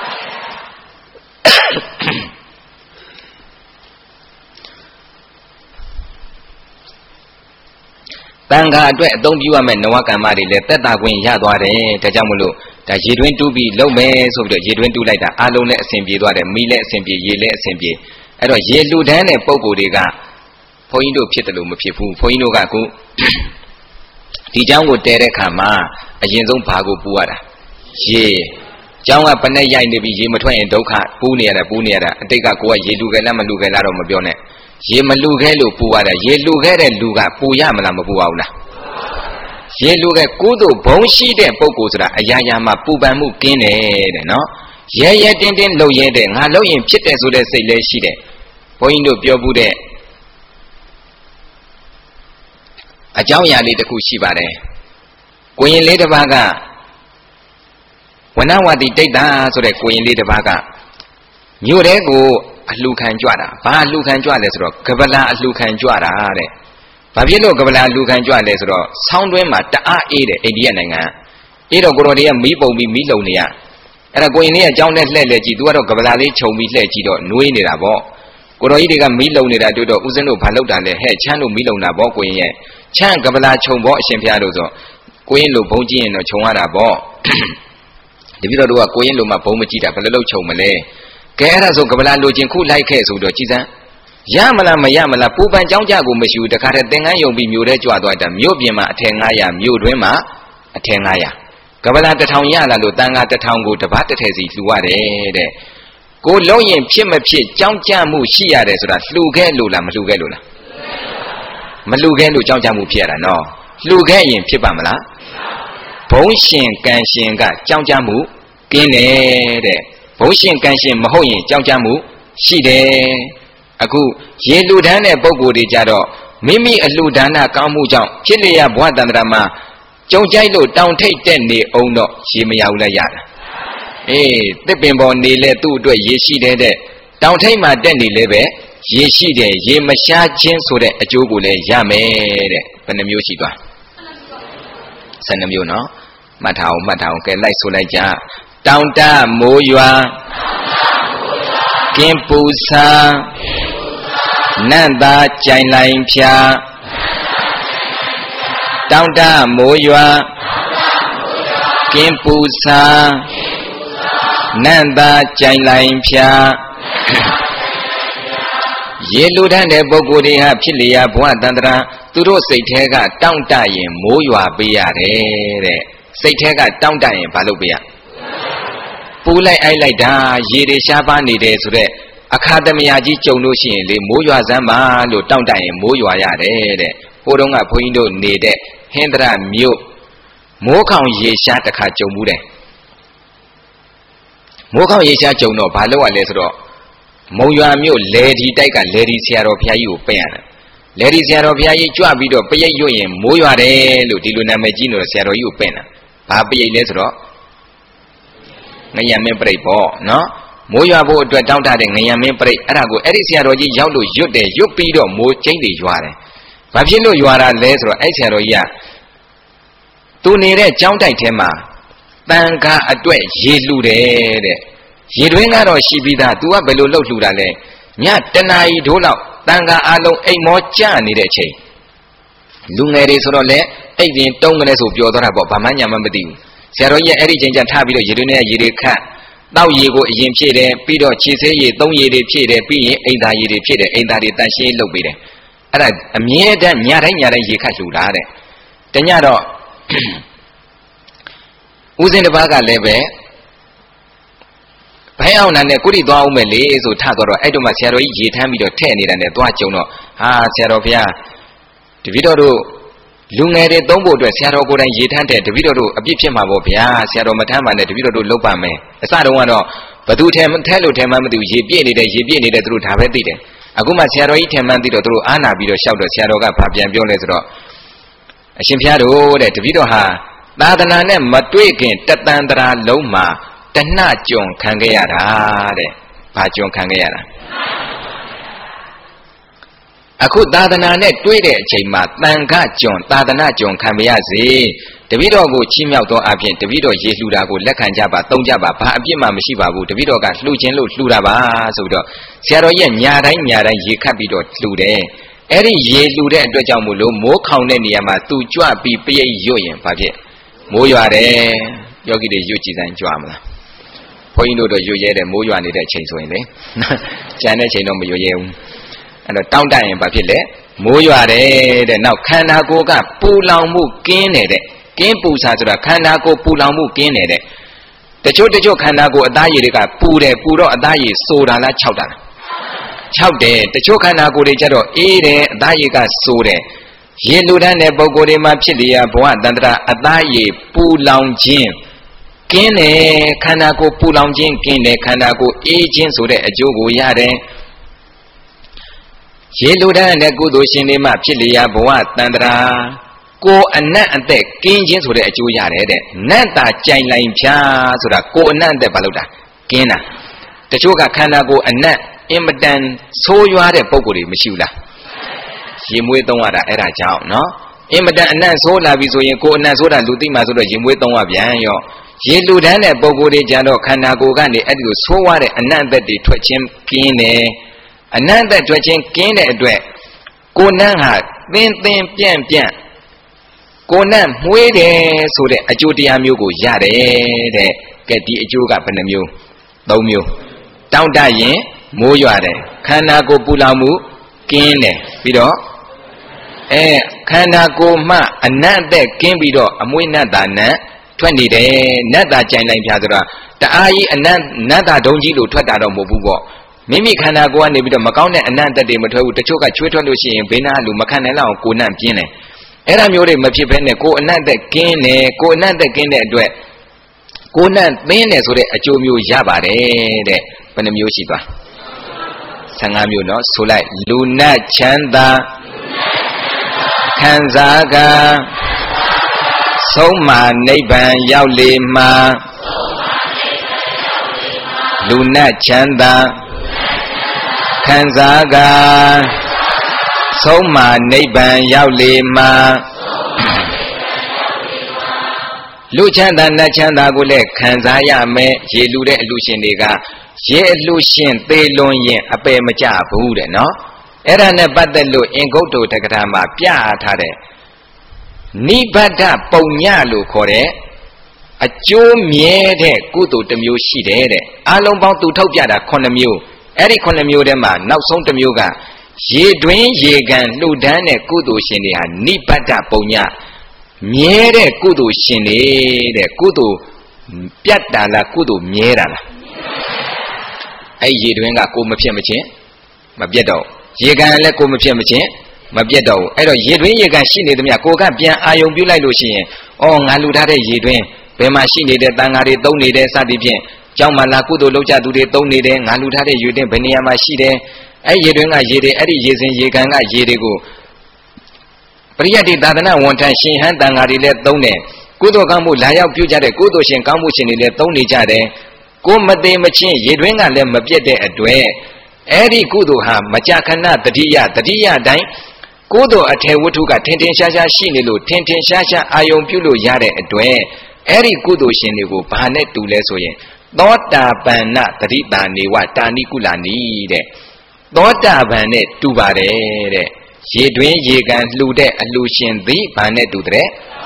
တန်ခါအတွက်အသုံးပြုရမယ့်နဝကမ္မတွေလည်းသက်သာခွင့်ရသွားတယ်ဒါကြောင့်မလို့ဒါရေတွင်းတူးပြီးလုပ်မယ်ဆိုပြီးတော့ရေတွင်းတူးလိုက်တာအလုံးနဲ့အဆင်ပြေသွားတယ်မီးလည်းအဆင်ပြေရေလည်းအဆင်ပြေအဲ့တော့ရေလူတန်းတဲ့ပုံကိုယ်တွေကဘုန်းကြီးတို့ဖြစ်တယ်လို့မဖြစ်ဘူးဘုန်းကြီးတို့ကအခုဒီเจ้าကိုတဲတဲ့ခါမှာအရင်ဆုံးဘာကိုပူရတာရေเจ้าကပနဲ့ရိုက်နေပြီးရေမထွက်ရင်ဒုက္ခပူနေရတာပူနေရတာအတိတ်ကကိုကရေလူခဲ့လားမလူခဲ့လားတော့မပြောနဲ့ရေမလူခဲ့လို့ပူရတယ်ရေလူခဲ့တဲ့လူကပူရမလားမပူအောင်လားရေလူခဲ့ကုသိုလ်ဘုံရှိတဲ့ပုဂ္ဂိုလ်ဆိုတာအရာရာမှာပူပန်မှုကင်းတယ်တဲ့နော်ရဲရဲတင်းတင်းလှုပ်ရဲတဲ့ငါလှုပ်ရင်ဖြစ်တယ်ဆိုတဲ့စိတ်လည်းရှိတယ်ဘုန်းကြီးတို့ပြောဘူးတဲ့အကြောင်းအရာလေးတစ်ခုရှိပါတယ်ကိုရင်လေးတစ်ပါးကဝနဝတိတိတ်တာဆိုတဲ့ကိုရင်လေးတစ်ပါးကမြို့တဲကိုအလှခံကြွတာဘာအလှခံကြွလဲဆိုတော့ကပလာအလှခံကြွတာတဲ့ဘာဖြစ်လို့ကပလာအလှခံကြွလဲဆိုတော့ဆောင်းတွင်းမှာတအားအေးတယ်အိန္ဒိယနိုင်ငံအေးတော့ကိုတော်တွေကမီးပုံပြီးမီးလုံနေရအဲ့ဒါကိုရင်လေးကအကြောင်းနဲ့လှည့်လှည့်ကြည့်သူကတော့ကပလာလေးခြုံပြီးလှည့်ကြည့်တော့နှွေးနေတာပေါ့ကိုတော်ကြီးတွေကမီးလုံနေတာတွေ့တော့ဦးဇင်းတို့ဘာလုပ်တာလဲဟဲ့ချမ်းတို့မီးလုံတာပေါ့ကိုရင်ရဲ့ချမ်းကပလာခြုံပေါ့အရှင်ဖျားတို့ဆိုကိုရင်လိုဘုံကြည့်ရင်တော့ခြုံရတာပေါ့တပည့်တော်တို့ကကိုရင်လိုမှဘုံမကြည့်တာဘယ်လိုလုပ်ခြုံမလဲကဲအဲ့ဒါဆိုကပလာလိုချင်ခုလိုက်ခဲ့ဆိုတော့ကြည်စမ်းရမလားမရမလားပူပန်ကြောင်းကြကိုမရှိဘူးတခါတည်းသင်္ကန်းယုံပြီးမြို့ထဲကြွသွားတာမြို့ပြင်မှာအထည်၅ရာမြို့တွင်းမှာအထည်၅ရာကပလာတစ်ထောင်ရလာလို့တန်ခါတစ်ထောင်ကိုတပတ်တစ်ထည်စီလှူရတယ်တဲ့ကိုလုံးရင်ဖြစ်မဖြစ်ကြောင်းကြမှုရှိရတယ်ဆိုတာလှူခဲ့လို့လားမလှူခဲ့လို့လားမလှူခဲ့လို့ကြောင်းကြမှုဖြစ်ရတာနော်လှူခဲ့ရင်ဖြစ်ပါမလားဘုံရှင်ကံရှင်ကကြောင်းကြမှုကင်းတယ်တဲ့ဘုံရှင်ကံရှင်မဟုတ်ရင်ကြောင်းကြမှုရှိတယ်အခုရေလှူဒန်းတဲ့ပုဂ္ဂိုလ်တွေကြတော့မိမိအလှူဒါနကောင်းမှုကြောင့်ဖြစ်လျက်ဘဝတန္တရာမှာကြုံကြိုက်လို့တောင်ထိပ်တက်နေအောင်တော့ရေမရဘူးလဲရတာအေးတစ်ပင်ပေါ်နေလဲသူ့အတွက်ရေရှိတယ်တဲ့တောင်ထိပ်မှာတက်နေလဲပဲရေရှိတယ်ရေမရှားခြင်းဆိုတဲ့အကျိုးကိုလည်းရမယ်တဲ့ဘယ်နှမျိုးရှိသွားဆယ်နှမျိုးနော်မှတ်ထားအောင်မှတ်ထားအောင်ကဲလိုက်ဆိုလိုက်ကြတောင်တမိုးရွာကင်းပူဆာနန္တာကြိုင်လိုင်ဖြာတောင်တမိုးရွာကင်းပူဆာနန္တာကြိုင်လိုင်ဖြာရေလူထမ်းတဲ့ပုဂ္ဂိုလ်တွေဟာဖြစ်လျာဘဝတန္တရာသူတို့စိတ်ထဲကတောင့်တရင်မိုးရွာပေးရတယ်တဲ့စိတ်ထဲကတောင့်တရင်ဘာလုပ်ပေးရပူလိုက်အိုက်လိုက်တာရေတွေရှားပါနေတယ်ဆိုတော့အခါသမယကြီးကြုံလို့ရှိရင်လေမိုးရွာစမ်းပါလို့တောင့်တရင်မိုးရွာရတယ်တဲ့ဟိုတုန်းကဘုန်းကြီးတို့နေတဲ့ဟင်္ဒရမြို့မိုးခေါင်ရေရှားတစ်ခါကြုံမှုတယ်မိုးခေါင်ရေရှားကြုံတော့ဘာလုပ်ရလဲဆိုတော့မုံရွာမြို့လေဒီတိုက်ကလေဒီဆရာတော်ဘုရားကြီးကိုပင့်ရတယ်လေဒီဆရာတော်ဘုရားကြီးကြွပြီးတော့ပရိတ်ရွတ်ရင်မိုးရွာတယ်လို့ဒီလိုနာမည်ကြီးနေတော့ဆရာတော်ကြီးကိုပင့်တာဘာပရိတ်လဲဆိုတော့ငရံမင်းပရိတ်ပေါ့နော်မိုးရွာဖို့အတွက်တောင်းတတဲ့ငရံမင်းပြိအဲ့ဒါကိုအဲ့ဒီဆရာတော်ကြီးရောက်လို့ရွတ်တယ်ရွတ်ပြီးတော့မိုးကျိန်းတွေရွာတယ်ဘာဖြစ်လို့ရွာတာလဲဆိုတော့အဲ့ဆရာတော်ကြီးကသူနေတဲ့ကျောင်းတိုက်ထဲမှာတန်ခါအတွက်ရေလှူတယ်တဲ့ရေတွင်းကတော့ရှိပြီးသား तू ကဘယ်လိုလှုပ်လှူတာလဲညတနာရီဒိုးလောက်တန်ခါအလုံးအိမ်မောကျနေတဲ့အချိန်လူငယ်တွေဆိုတော့လေအိတ်တင်တုံးကလေးဆိုပျော်သွားတာပေါ့ဘာမှညာမှမသိဘူးဆရာတော်ကြီးအဲ့ဒီချိန်ကျထားပြီးတော့ရေတွင်းနဲ့ရေတွေခတ်တောက်ရေကိုအရင်ဖြည့်တယ်ပြီးတော့ခြေဆေးရေသုံးရေတွေဖြည့်တယ်ပြီးရင်အိမ်သားရေတွေဖြည့်တယ်အိမ်သားတွေတန်ရှင်းလုပ်ပေးတယ်အဲ့ဒါအမြဲတမ်းညတိုင်းညတိုင်းရေခတ်လှူတာတဲ့တညတော့ဦးစင်းတစ်ပါးကလည်းပဲဘိုင်းအောင်နဲ့ကုရီသွားအောင်မယ်လေဆိုထသွားတော့အဲ့တော့မှဆရာတော်ကြီးရေထမ်းပြီးတော့ထဲ့နေတာနဲ့သွားကြုံတော့ဟာဆရာတော်ဘုရားတပည့်တော်တို့လူငယ်တွေသုံးဖို့အတွက်ဆရာတော်ကိုယ်တိုင်ရေထမ်းတဲ့တပည့်တော်တို့အပြစ်ဖြစ်မှာပေါ့ဗျာဆရာတော်မထမ်းပါနဲ့တပည့်တော်တို့လုပ်ပါမယ်အစတုန်းကတော့ဘသူထဲထဲလို့ထဲမှမသိဘူးရေပြည့်နေတယ်ရေပြည့်နေတယ်သူတို့ဒါပဲသိတယ်အခုမှဆရာတော်ကြီးထဲမှန်းသိတော့သူတို့အားနာပြီးတော့ရှောက်တော့ဆရာတော်ကဘာပြန်ပြောလဲဆိုတော့အရှင်ဘုရားတို့တဲ့တပည့်တော်ဟာသာသနာနဲ့မတွေ့ခင်တတန်တရာလုံးမှာတဏှကြုံခံခဲ့ရတာတဲ့ဘာကြုံခံခဲ့ရတာအခုသာသနာနဲ့တွေ့တဲ့အချိန်မှာတန်ခကြုံသာသနာကြုံခံပါရစေတပည့်တော်ကိုချီးမြှောက်သောအဖြစ်တပည့်တော်ရေလှူတာကိုလက်ခံကြပါသုံးကြပါဘာအပြစ်မှမရှိပါဘူးတပည့်တော်ကလှူခြင်းလို့လှူတာပါဆိုပြီးတော့ဆရာတော်ရဲ့ညာတိုင်းညာတိုင်းရေခတ်ပြီးတော့လှူတယ်အဲ့ဒီရေလှူတဲ့အတွက်ကြောင့်မို့လို့မိုးခေါင်တဲ့နေရာမှာသူကြွပြီးပြိတ်ရွတ်ရင်ဘာဖြစ်မိုးရွာတယ်ယောဂီတွေရွတ်ကြည့်တိုင်းကြွမလားဘုန်းကြီးတို့တော့ရွတ်ရဲတယ်မိုးရွာနေတဲ့အချိန်ဆိုရင်လေကျန်တဲ့အချိန်တော့မရွတ်ရဲဘူးအဲ့တော့တောင်းတရင်ဘာဖြစ်လဲမိုးရွာတယ်တဲ့နောက်ခန္ဓာကိုယ်ကပူလောင်မှုကင်းနေတဲ့ကင်းပူစာဆိုတာခန္ဓာကိုယ်ပူလောင်မှုကင်းနေတဲ့တချို့တချို့ခန္ဓာကိုယ်အသားရည်တွေကပူတယ်ပူတော့အသားရည်ဆိုတာလားခြောက်တာလားခြောက်တယ်တချို့ခန္ဓာကိုယ်တွေကျတော့အေးတယ်အသားရည်ကဆိုတယ်ရေလူတန်းတဲ့ပုံကိုယ်တွေမှာဖြစ်လျာဘဝတန္တရာအသားရည်ပူလောင်ခြင်းကင်းတယ်ခန္ဓာကိုယ်ပူလောင်ခြင်းကင်းတယ်ခန္ဓာကိုယ်အေးခြင်းဆိုတဲ့အကျိုးကိုရတယ်ရေလူတန်းတဲ့ကုသိုလ်ရှင်တွေမှာဖြစ်လျာဘဝတန္တရာကိုအနတ်အသက်ကင်းခြင်းဆိုတဲ့အကျိုးရတယ်တဲ့နတ်တာကြိုင်လိုက်ဖြာဆိုတာကိုအနတ်အသက်ဘာလို့တာကင်းတာတချို့ကခန္ဓာကိုယ်အနတ်အင်မတန်ဆိုးရွားတဲ့ပုံကိုယ်တွေမရှိဘူးလားရေမွေးသုံးရတာအဲ့ဒါကြောင့်နော်အင်မတန်အနတ်ဆိုးလာပြီဆိုရင်ကိုအနတ်ဆိုးတာလူသိမှဆိုတော့ရေမွေးသုံးရပြန်ရောရေလူတန်းတဲ့ပုံကိုယ်တွေကြတော့ခန္ဓာကိုယ်ကနေအဲ့ဒီလိုဆိုးရွားတဲ့အနတ်အသက်တွေထွက်ခြင်းကင်းတယ်အနတ်အသက်ထွက်ခြင်းကင်းတဲ့အတွက်ကိုနန်းဟာသင်သင်ပြန့်ပြန့်ကိုနန်းမွေးတယ်ဆိုတဲ့အကျိုးတရားမျိုးကိုရတယ်တဲ့ကဲဒီအကျိုးကဘယ်နှမျိုးသုံးမျိုးတောင်းတရင်မိုးရွာတယ်ခန္ဓာကိုယ်ပူလောင်မှုကင်းတယ်ပြီးတော့အဲခန္ဓာကိုယ်မှအနတ်အသက်ကင်းပြီးတော့အမွေးနတ်တာနတ်ထွက်နေတယ်နတ်တာကြိုင်လိုက်ပြဆိုတာတအားကြီးအနတ်နတ်တာဒုံကြီးလို့ထွက်တာတော့မဟုတ်ဘူးပေါ့မိမိခန္ဓာကိုယ်ကနေပြီးတော့မကောင်းတဲ့အနတ်သက်တွေမထွက်ဘူးတချို့ကချွေးထွက်လို့ရှိရင်ဘေးနာလူမခံနိုင်လောက်ကိုနန့်ပြင်းတယ်အဲ့ဒါမျိုးတွေမဖြစ်ဘဲနဲ့ကိုအနတ်သက်ကင်းတယ်ကိုအနတ်သက်ကင်းတဲ့အတွက်ကိုနန့်သင်းတယ်ဆိုတဲ့အကျိုးမျိုးရပါတယ်တဲ့ဘယ်နှမျိုးရှိသွားဆယ်ငါးမျိုးเนาะဆိုလိုက်လူနတ်ချမ်းသာခံစားကဆုံးမနိဗ္ဗာန်ရောက်လေမှာလူနတ်ချမ်းသာခံစားကဆုံးမနိဗ္ဗာန်ရောက်လေမှာလူချမ်းသာနတ်ချမ်းသာကိုလည်းခံစားရမယ်ရေလူတဲ့အလူရှင်တွေကရေအလူရှင်သေလွန်ရင်အပယ်မကြဘူးတဲ့နော်အဲ့ဒါနဲ့ပတ်သက်လို့အင်္ဂုတ္တတက္ကရာမှာပြထားတဲ့နိဗ္ဗာဒပုံညလို့ခေါ်တဲ့အကျိုးမြဲတဲ့ကုသိုလ်တစ်မျိုးရှိတယ်တဲ့အလုံးပေါင်းသူထုတ်ပြတာခုနှစ်မျိုးအဲ့ဒီခုနှစ်မျိုးထဲမှာနောက်ဆုံးတစ်မျိုးကရေတွင်းရေကန်လှူဒန်းတဲ့ကုသိုလ်ရှင်တွေဟာနိဗ္ဗာဒပုံညမြဲတဲ့ကုသိုလ်ရှင်တွေတဲ့ကုသိုလ်ပြတ်တာလားကုသိုလ်မြဲတာလားအဲ့ရေတွင်းကကိုမဖြစ်မချင်းမပြတ်တော့ရေကန်လည်းကိုမဖြစ်မချင်းမပြတ်တော့ဘူးအဲ့တော့ရေတွင်းရေကန်ရှိနေသမျှကိုကပြန်အာယုံပြုလိုက်လို့ရှိရင်အော်ငါလှူထားတဲ့ရေတွင်းဘယ်မှာရှိနေတဲ့တန်ဃာတွေသုံးနေတဲ့စသည်ဖြင့်ကျောင်းမှာလာကုသိုလ်လုပ်ကြသူတွေသုံးနေတယ်ငါလှူထားတဲ့ရေတွင်းဘယ်နေရာမှာရှိတယ်အဲ့ရေတွင်းကရေတွေအဲ့ဒီရေစင်ရေကန်ကရေတွေကိုပရိယတ္တိသာသနာဝန်ထမ်းရှင်ဟန်တန်ဃာတွေလည်းသုံးတယ်ကုသိုလ်ကောင်းမှုလာရောက်ပြုကြတဲ့ကုသိုလ်ရှင်ကောင်းမှုရှင်တွေလည်းသုံးနေကြတယ်ကိုမသေးမချင်းရေတွင်းကလည်းမပြတ်တဲ့အတွက်အဲ့ဒီကုသိုလ်ဟာမကြာခဏတတိယတတိယတိုင်းကုသိုလ်အထေဝတ္ထုကထင်ထင်ရှားရှားရှိနေလို့ထင်ထင်ရှားရှားအာယုံပြုလို့ရတဲ့အတွက်အဲ့ဒီကုသိုလ်ရှင်တွေကိုဘာနဲ့တူလဲဆိုရင်သောတာပန်နတတိတာနေဝတာနိကုလာနိတဲ့သောတာပန်နဲ့တူပါတယ်တဲ့ရေတွင်းရေကန်လှူတဲ့အလှူရှင်သည်ဘာနဲ့တူတဲ့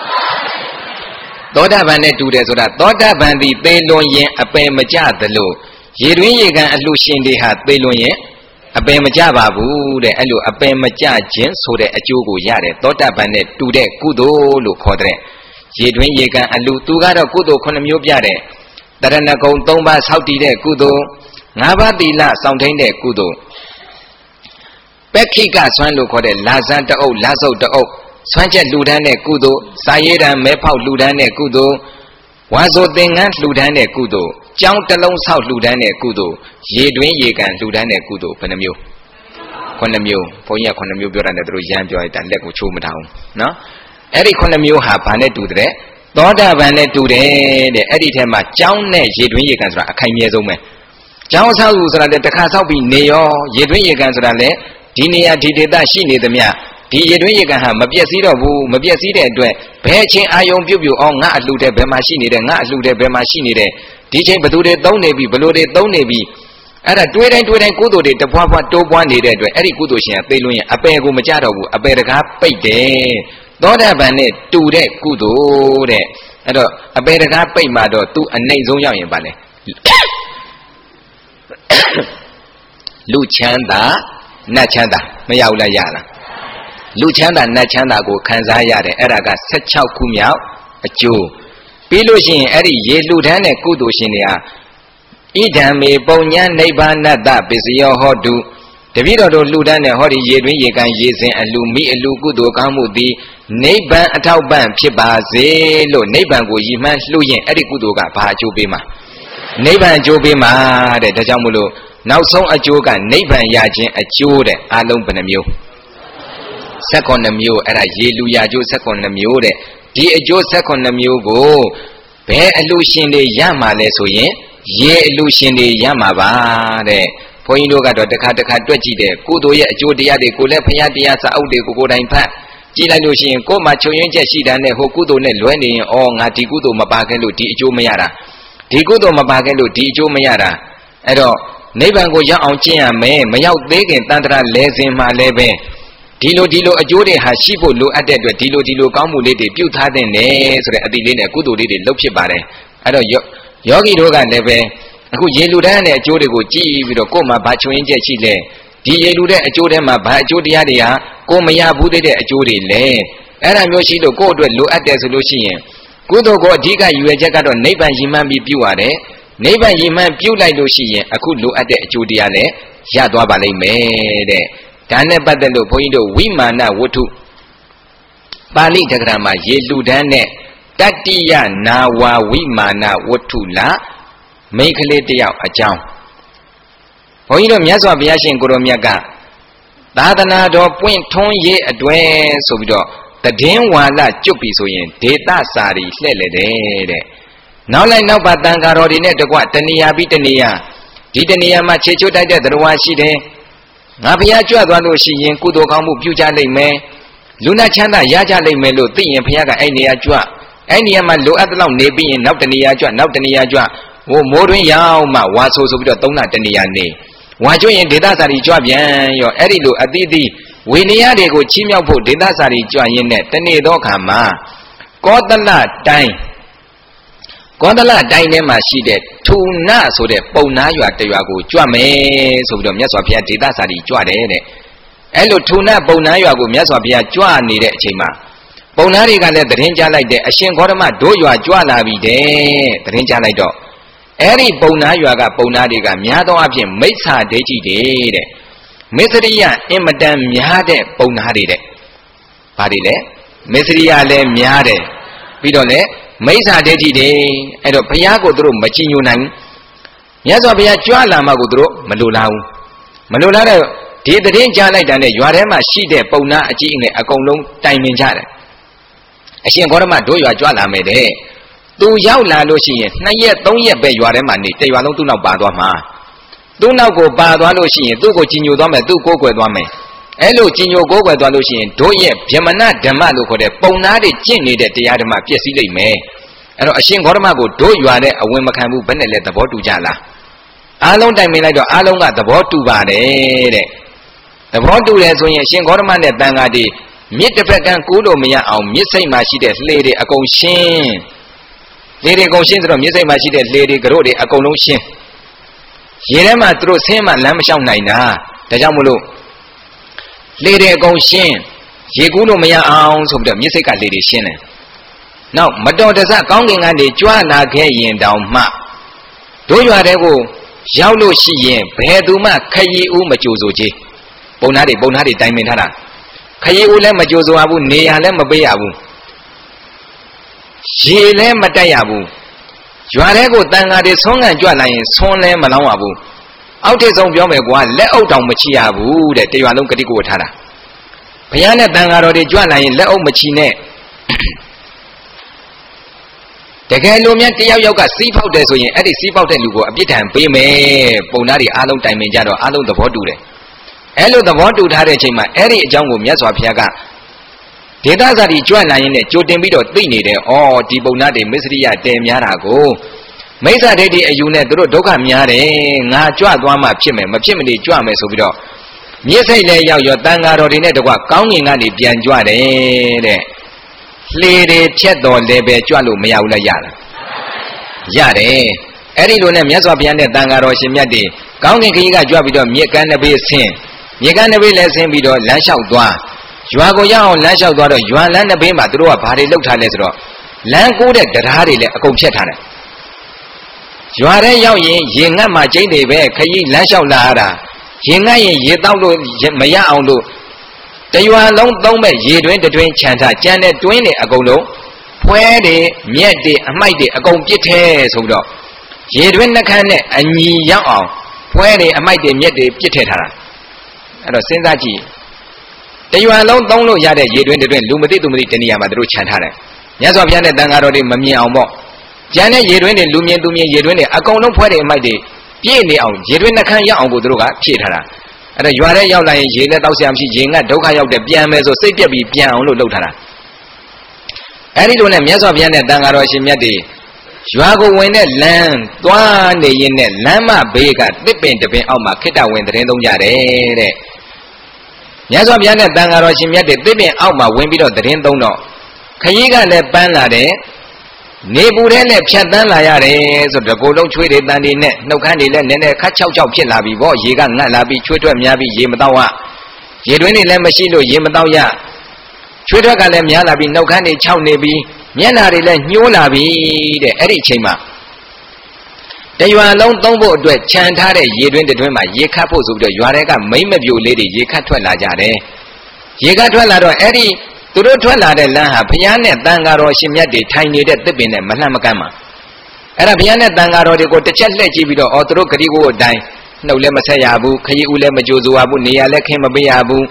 သောတာပန်နဲ့တူတယ်ဆိုတာသောတာပန်သည်သေလွန်ရင်အပယ်မကျသလိုရေတွင်းရေကန်အလှူရှင်တွေဟာသေလွန်ရင်အပယ်မကျပါဘူးတဲ့အဲ့လိုအပယ်မကျခြင်းဆိုတဲ့အကျိုးကိုရတယ်သောတာပန်နဲ့တူတဲ့ကုသိုလ်လို့ခေါ်တဲ့ရေတွင်းရေကန်အလှူသူကတော့ကုသိုလ်ခုနှစ်မျိုးပြတဲ့တရဏဂုံသုံးပါးဆောက်တည်တဲ့ကုသိုလ်ငါးပါးသီလစောင့်ထိန်တဲ့ကုသိုလ်ပက္ခိကဆွမ်းလို့ခေါ်တဲ့လာဇန်တအုပ်လာစုပ်တအုပ်ဆွမ်းချက်လှူဒန်းတဲ့ကုသိုလ်စာရေးတံမဲဖောက်လှူဒန်းတဲ့ကုသိုလ်ဝါဆိုသင်္ကန်းလှူဒန်းတဲ့ကုသိုလ်ကြောင်းတစ်လုံးဆောက်လှူဒန်းတဲ့ကုသိုလ်ရေတွင်းရေကန်လှူဒန်းတဲ့ကုသိုလ်ဘယ်နှမျိုးခုနှစ်မျိုးဘုန်းကြီးကခုနှစ်မျိုးပြောတာနဲ့တို့ရမ်းပြောလိုက်တာလက်ကိုချိုးမထားဘူးနော်အဲ့ဒီခုနှစ်မျိုးဟာဘာနဲ့တူတဲ့သောတာပန်နဲ့တူတယ်တဲ့အဲ့ဒီထဲမှာကြောင်းနဲ့ရေတွင်းရေကန်ဆိုတာအခိုင်အမြဲဆုံးပဲကြောင်းဆောက်လို့ဆိုတာလည်းတစ်ခါဆောက်ပြီးနေရောရေတွင်းရေကန်ဆိုတာလည်းဒီနေရာဒီဒေသရှိနေသမျှဒီရေတွင်းရေကန်ဟာမပြည့်စည်တော့ဘူးမပြည့်စည်တဲ့အတွက်ဘယ်ချင်းအာယုံပြုတ်ပြုတ်အောင်ငါအလှူတဲ့ဘယ်မှာရှိနေတယ်ငါအလှူတဲ့ဘယ်မှာရှိနေတယ်ဒီချိန်ဘသူတွေသုံးနေပြီဘလို့တွေသုံးနေပြီအဲ့ဒါတွေးတိုင်းတွေးတိုင်းကုသိုလ်တွေတပွားပွားတိုးပွားနေတဲ့အတွက်အဲ့ဒီကုသိုလ်ရှင်ကသိလို့ရင်အပယ်ကိုမကြတော့ဘူးအပယ်တကားပိတ်တယ်သောတာပန်နဲ့တူတဲ့ကုသိုလ်တဲ့အဲ့တော့အပယ်တကားပိတ်မှတော့သူအနှိမ့်ဆုံးရောက်ရင်ပါလေလူချမ်းသာနတ်ချမ်းသာမရဘူးလားရလားလူချမ်းသာနတ်ချမ်းသာကိုခံစားရတယ်အဲ့ဒါကဆယ့်ခြောက်ခုမြောက်အကျိုးပြီးလို့ရှိရင်အဲ့ဒီရေလှူဒန်းတဲ့ကုသိုလ်ရှင်တွေဟာဣဒံမေပုံညာနိဗ္ဗာနတ္တပစ္စယောဟောတုတပည့်တော်တို့လှူဒန်းတဲ့ဟောဒီရေတွင်းရေကန်ရေစဉ်အလှူမိအလှူကုသိုလ်ကောင်းမှုသည်နိဗ္ဗာန်အထောက်ပံ့ဖြစ်ပါစေလို့နိဗ္ဗာန်ကိုရည်မှန်းလှူရင်အဲ့ဒီကုသိုလ်ကဘာအကျိုးပေးမှာနိဗ္ဗာန်အကျိုးပေးမှာတဲ့ဒါကြောင့်မို့လို့နောက်ဆုံးအကျိုးကနိဗ္ဗာန်ရခြင်းအကျိုးတဲ့အလုံးဘယ်နှမျိုးဆယ့်ခုနှစ်မျိုးအဲ့ဒါရေလူရကျိုးဆယ့်ခုနှစ်မျိုးတဲ့ဒီအကျိုးဆယ့်ခုနှစ်မျိုးကိုဘယ်အလှရှင်တွေရမှာလဲဆိုရင်ရေအလှရှင်တွေရမှာပါတဲ့ဘုန်းကြီးတို့ကတော့တစ်ခါတစ်ခါတွက်ကြည့်တယ်ကုသိုလ်ရဲ့အကျိုးတရားတွေကိုလည်းဘုရားတရားစာအုပ်တွေကိုကိုယ်တိုင်ဖတ်ကြည့်လိုက်လို့ရှိရင်ကိုယ်မှာချုပ်ရင်းချက်ရှိတာနဲ့ဟိုကုသိုလ်နဲ့လွဲနေရင်အော်ငါဒီကုသိုလ်မပါခဲ့လို့ဒီအကျိုးမရတာဒီကုသိုလ်မပါခဲ့လို့ဒီအကျိုးမရတာအဲ့တော့နိဗ္ဗာန်ကိုရောက်အောင်ကျင့်ရမယ်မရောက်သေးခင်တန်ត្រာလဲစဉ်မှာလည်းပဲဒီလိုဒီလိုအကျိုးတွေဟာရှိဖို့လိုအပ်တဲ့အတွက်ဒီလိုဒီလိုကောင်းမှုလေးတွေပြုထားတဲ့နဲ့ဆိုတဲ့အတိလေးနဲ့ကုသိုလ်လေးတွေလုပ်ဖြစ်ပါတယ်အဲ့တော့ယောဂီတို့ကလည်းပဲအခုရေလူတန်းတဲ့အကျိုးတွေကိုကြည့်ပြီးတော့ကိုယ်မှာဘာချွင်းချက်ရှိလဲဒီရေလူတဲ့အကျိုးထဲမှာဘာအကျိုးတရားတွေဟာကိုယ်မရဘူးတဲ့အကျိုးတွေလဲအဲ့ဒါမျိုးရှိလို့ကိုယ့်အတွက်လိုအပ်တယ်ဆိုလို့ရှိရင်ကုသိုလ်ကိုအဓိကရည်ရွယ်ချက်ကတော့နိဗ္ဗာန်ရည်မှန်းပြီးပြုရတယ်နိဗ္ဗာန်ရည်မှန်းပြုလိုက်လို့ရှိရင်အခုလိုအပ်တဲ့အကျိုးတရားလည်းရသွားပါလိမ့်မယ်တဲ့ဒါနဲ့ပတ်သက်လို့ဘုန်းကြီးတို့ဝိမာနဝတ္ထုပါဠိတက္ကရာမှာရေလူတန်းတဲ့တတ္တိယနာဝါဝိမာနဝတ္ထုလာမိန်းကလေးတယောက်အကြောင်းဘုန်းကြီးတို့မြတ်စွာဘုရားရှင်ကိုရောမြတ်ကသာသနာတော်ပွင့်ထွန်းရေးအတွဲဆိုပြီးတော့တည်င်းဝါလကျွတ်ပြီဆိုရင်ဒေသစာရီလှဲ့လေတယ်တဲ့နောက်လိုက်နောက်ပါတန်ဃာတော်တွေနဲ့တကွတဏှာပြီးတဏှာဒီတဏှာမှာခြေချွတ်တိုက်တဲ့သရဝါရှိတယ်ငါဘုရားကြွသွားလို့ရှိရင်ကုသိုလ်ကောင်းမှုပြုကြလိမ့်မယ်လူနာချမ်းသာရကြလိမ့်မယ်လို့သိရင်ဘုရားကအဲ့နေရာကြွအဲ့နေရာမှာလိုအပ်တဲ့လောက်နေပြီးရင်နောက်တဏှာကြွနောက်တဏှာကြွဟိုမိုးတွင်ရောက်မှဝါဆိုဆိုပြီးတော့သုံးလတဏှာနေဝါကျွရင်ဒေသစာရီကြွပြန်ရောအဲ့ဒီလိုအတိအသီးဝေနေရတွေကိုချီးမြှောက်ဖို့ဒေသစာရီကြွရင်နဲ့တနေ့သောအခါမှာကောသလတိုင်းကောသလတိုင်းထဲမှာရှိတဲ့ထူနဆိုတဲ့ပုံနာရွာတရွာကိုကြွမယ်ဆိုပြီးတော့မြတ်စွာဘုရားဒေသစာရီကြွတယ်တဲ့အဲ့လိုထူနပုံနာရွာကိုမြတ်စွာဘုရားကြွနေတဲ့အချိန်မှာပုံနာတွေကလည်းသတင်းကြားလိုက်တဲ့အရှင်ဂေါတမတို့ရွာကြွလာပြီတဲ့သတင်းကြားလိုက်တော့အဲ့ဒီပုံနာရွာကပုံနာတွေကများသောအားဖြင့်မိစ္ဆာဒိဋ္ဌိတွေတဲ့မစ္စရိယအင်မတန်များတဲ့ပုံနာတွေတဲ့ဘာတွေလဲမစ္စရိယလည်းများတယ်ပြီးတော့လည်းမိစ္ဆာဒိဋ္ဌိတွေအဲ့တော့ဘုရားကိုသူတို့မချီးညိုနိုင်ဘူးမြတ်စွာဘုရားကြွလာမှကိုသူတို့မလိုလားဘူးမလိုလားတဲ့ဒီသတင်းကြားလိုက်တာနဲ့ရွာထဲမှာရှိတဲ့ပုံနာအကြီးအငယ်အကုန်လုံးတိုင်ပင်ကြတယ်အရှင်ဂေါတမတို့ရွာကြွလာမယ်တဲ့သူရောက်လာလို့ရှိရင်နှစ်ရက်သုံးရက်ပဲရွာထဲမှာနေတရွာလုံးသူ့နောက်ပါသွားမှာသူ့နောက်ကိုပါသွားလို့ရှိရင်သူ့ကိုကြည်ညိုသွားမယ်သူ့ကိုကိုယ်ွယ်သွားမယ်အဲ့လိုကြည်ညိုကိုယ်ွယ်သွားလို့ရှိရင်တို့ရဲ့ဗြဟ္မဏဓမ္မလို့ခေါ်တဲ့ပုံနာတွေကျင့်နေတဲ့တရားဓမ္မပျက်စီးလိမ့်မယ်အဲ့တော့အရှင်ဂေါတမကိုတို့ရွာတဲ့အဝင်မခံဘူးဘယ်နဲ့လဲသဘောတူကြလားအားလုံးတိုင်ပင်လိုက်တော့အားလုံးကသဘောတူပါတယ်တဲ့သဘောတူတယ်ဆိုရင်အရှင်ဂေါတမနဲ့တန်ဃာတွေမြစ်တစ်ဖက်ကကူးလို့မရအောင်မြစ်စိတ်မှာရှိတဲ့လှေတွေအကုန်ရှင်းလေတွေအကုန်ရှင်းဆိုတော့မြစ်စိတ်မှာရှိတဲ့လေတွေကြော့တွေအကုန်လုံးရှင်းရေထဲမှာသူတို့ဆင်းမှလမ်းမလျှောက်နိုင်တာဒါကြောင့်မလို့လေတွေအကုန်ရှင်းရေကူးလို့မရအောင်ဆိုပြီးတော့မြစ်စိတ်ကလေတွေရှင်းတယ်နောက်မတော်တဆကောင်းကင်ကနေကြွလာခဲ့ရင်တောင်မှတို့ရွာတဲ့ကိုရောက်လို့ရှိရင်ဘယ်သူမှခရီးဦးမကြိုဆိုကြီးပုံနာတွေပုံနာတွေတိုင်ပင်ထားတာခရီးဦးလည်းမကြိုဆိုရဘူးနေရာလည်းမပေးရဘူးရေလည်းမတက်ရဘူးရွာတဲ့ကိုတန်ဃာတွေဆွမ်းခံကြွလာရင်ဆွမ်းလည်းမလောင်းရဘူးအောက်ထစ်ဆုံးပြောမယ်ကွာလက်အုပ်တောင်မချီရဘူးတဲ့တရွာလုံးကတိကိုထားတာဘုရားနဲ့တန်ဃာတော်တွေကြွလာရင်လက်အုပ်မချီနဲ့တကယ်လို့များတယောက်ယောက်ကစီးဖောက်တယ်ဆိုရင်အဲ့ဒီစီးဖောက်တဲ့လူကိုအပြစ်ဒဏ်ပေးမယ်ပုံသားတွေအားလုံးတိုင်ပင်ကြတော့အားလုံးသဘောတူတယ်အဲ့လိုသဘောတူထားတဲ့အချိန်မှာအဲ့ဒီအကြောင်းကိုမြတ်စွာဘုရားကဒေသစာတိကြွလာရင်လည်းကြိုတင်ပြီးတော့သိနေတယ်ဩဒီပုံသားတွေမစ္စရိယတဲများတာကိုမိစ္ဆာဒိဋ္ဌိအယူနဲ့သူတို့ဒုက္ခများတယ်ငါကြွသွားမှဖြစ်မယ်မဖြစ်မနေကြွမယ်ဆိုပြီးတော့မြစ်စိတ်လည်းရောက်ရောတန်ဃာတော်တွေနဲ့တကွကောင်းငင်ကနေပြန်ကြွတယ်တဲ့လှေတွေဖြတ်တော်လည်းပဲကြွလို့မရဘူးလားရလားရတယ်အဲ့ဒီလိုနဲ့မြတ်စွာဘုရားနဲ့တန်ဃာတော်ရှင်မြတ်တွေကောင်းကင်ခရီးကကြွပြီးတော့မြစ်ကမ်းတစ်ဘေးဆင်းမြစ်ကမ်းတစ်ဘေးလည်းဆင်းပြီးတော့လမ်းလျှောက်သွားရွာကိုရအောင်လမ်းလျှောက်သွားတော့ရွာလမ်းတစ်ဘေးမှာသူတို့ကဘာတွေလုပ်ထားလဲဆိုတော့လမ်းကူးတဲ့တရားတွေလည်းအကုန်ဖြတ်ထားတယ်ရွာထဲရောက်ရင်ရေငတ်မှကျိန်းတွေပဲခရီးလမ်းလျှောက်လာရတာရေငတ်ရင်ရေတောက်လို့မရအောင်လို့တရွာလုံးသုံးမဲ့ရေတွင်းတွင်းခြံထားကြမ်းတဲ့တွင်းတွေအကုန်လုံးဖွဲတွေမြက်တွေအမိုက်တွေအကုန်ပစ်ထဲဆိုတော့ရေတွင်းနှခမ်းနဲ့အညီရောက်အောင်ဖွဲတွေအမိုက်တွေမြက်တွေပစ်ထဲထားတာအဲ့တော့စဉ်းစားကြည့်တရွာလုံးသုံးလို့ရတဲ့ရေတွင်းတွင်းလူမသိသူမသိတနေရာမှာတို့ခြံထားတယ်မြတ်စွာဘုရားနဲ့တန်ဃာတော်တွေမမြင်အောင်ပေါ့ကြမ်းတဲ့ရေတွင်းတွေလူမြင်သူမြင်ရေတွင်းတွေအကုန်လုံးဖွဲတွေအမိုက်တွေပြည့်နေအောင်ရေတွင်းနှခမ်းရောက်အောင်ကိုတို့ကဖြည့်ထားတာအဲ့တော့ရွာထဲရောက်လာရင်ရေနဲ့တောက်ဆရာမရှိရေငတ်ဒုက္ခရောက်တဲ့ပြန်မယ်ဆိုစိတ်ပြက်ပြီးပြန်အောင်လို့လုပ်ထားတာအဲ့ဒီလိုနဲ့မြတ်စွာဘုရားနဲ့တန်ဃာတော်ရှင်မြတ်တွေရွာကိုဝင်တဲ့လမ်းသွားနေရင်နဲ့လမ်းမဘေးကတစ်ပင်တစ်ပင်အောက်မှာခိတ္တဝင်သတင်းသုံးကြတယ်တဲ့မြတ်စွာဘုရားနဲ့တန်ဃာတော်ရှင်မြတ်တွေတစ်ပင်အောက်မှာဝင်ပြီးတော့သတင်းသုံးတော့ခရီးကလည်းပန်းလာတယ်နေပူတဲ့နဲ့ဖြတ်တန်းလာရတယ်ဆိုတော့ကိုယ်လုံးချွေးတွေတန်တွေနဲ့နှုတ်ခမ်းတွေလည်းနည်းနည်းခတ်ချောက်ချောက်ဖြစ်လာပြီဗောရေကငတ်လာပြီချွေးထွက်များပြီရေမတော့ရရေတွင်းတွေလည်းမရှိလို့ရေမတော့ရချွေးထွက်ကလည်းများလာပြီနှုတ်ခမ်းတွေခြောက်နေပြီမျက်နှာတွေလည်းညှိုးလာပြီတဲ့အဲ့ဒီအချိန်မှာတရွာလုံးသုံးဖို့အတွက်ခြံထားတဲ့ရေတွင်းတွင်းမှာရေခတ်ဖို့ဆိုပြီးတော့ရွာထဲကမိမ့်မပြိုလေးတွေရေခတ်ထွက်လာကြတယ်ရေခတ်ထွက်လာတော့အဲ့ဒီသူတို့ထွက်လာတဲ့လမ်းဟာဘုရားနဲ့တန်ဃာတော်ရှင်မြတ်တွေထိုင်နေတဲ့သစ်ပင်နဲ့မလှမ်းမကမ်းပါအဲ့ဒါဘုရားနဲ့တန်ဃာတော်တွေကိုတစ်ချက်လှည့်ကြည့်ပြီးတော့အော်သူတို့ဂတိကိုအတိုင်းနှုတ်လည်းမဆက်ရဘူးခရီးဦးလည်းမကြိုဆိုရဘူးနေရာလည်းခင်းမပေးရဘူး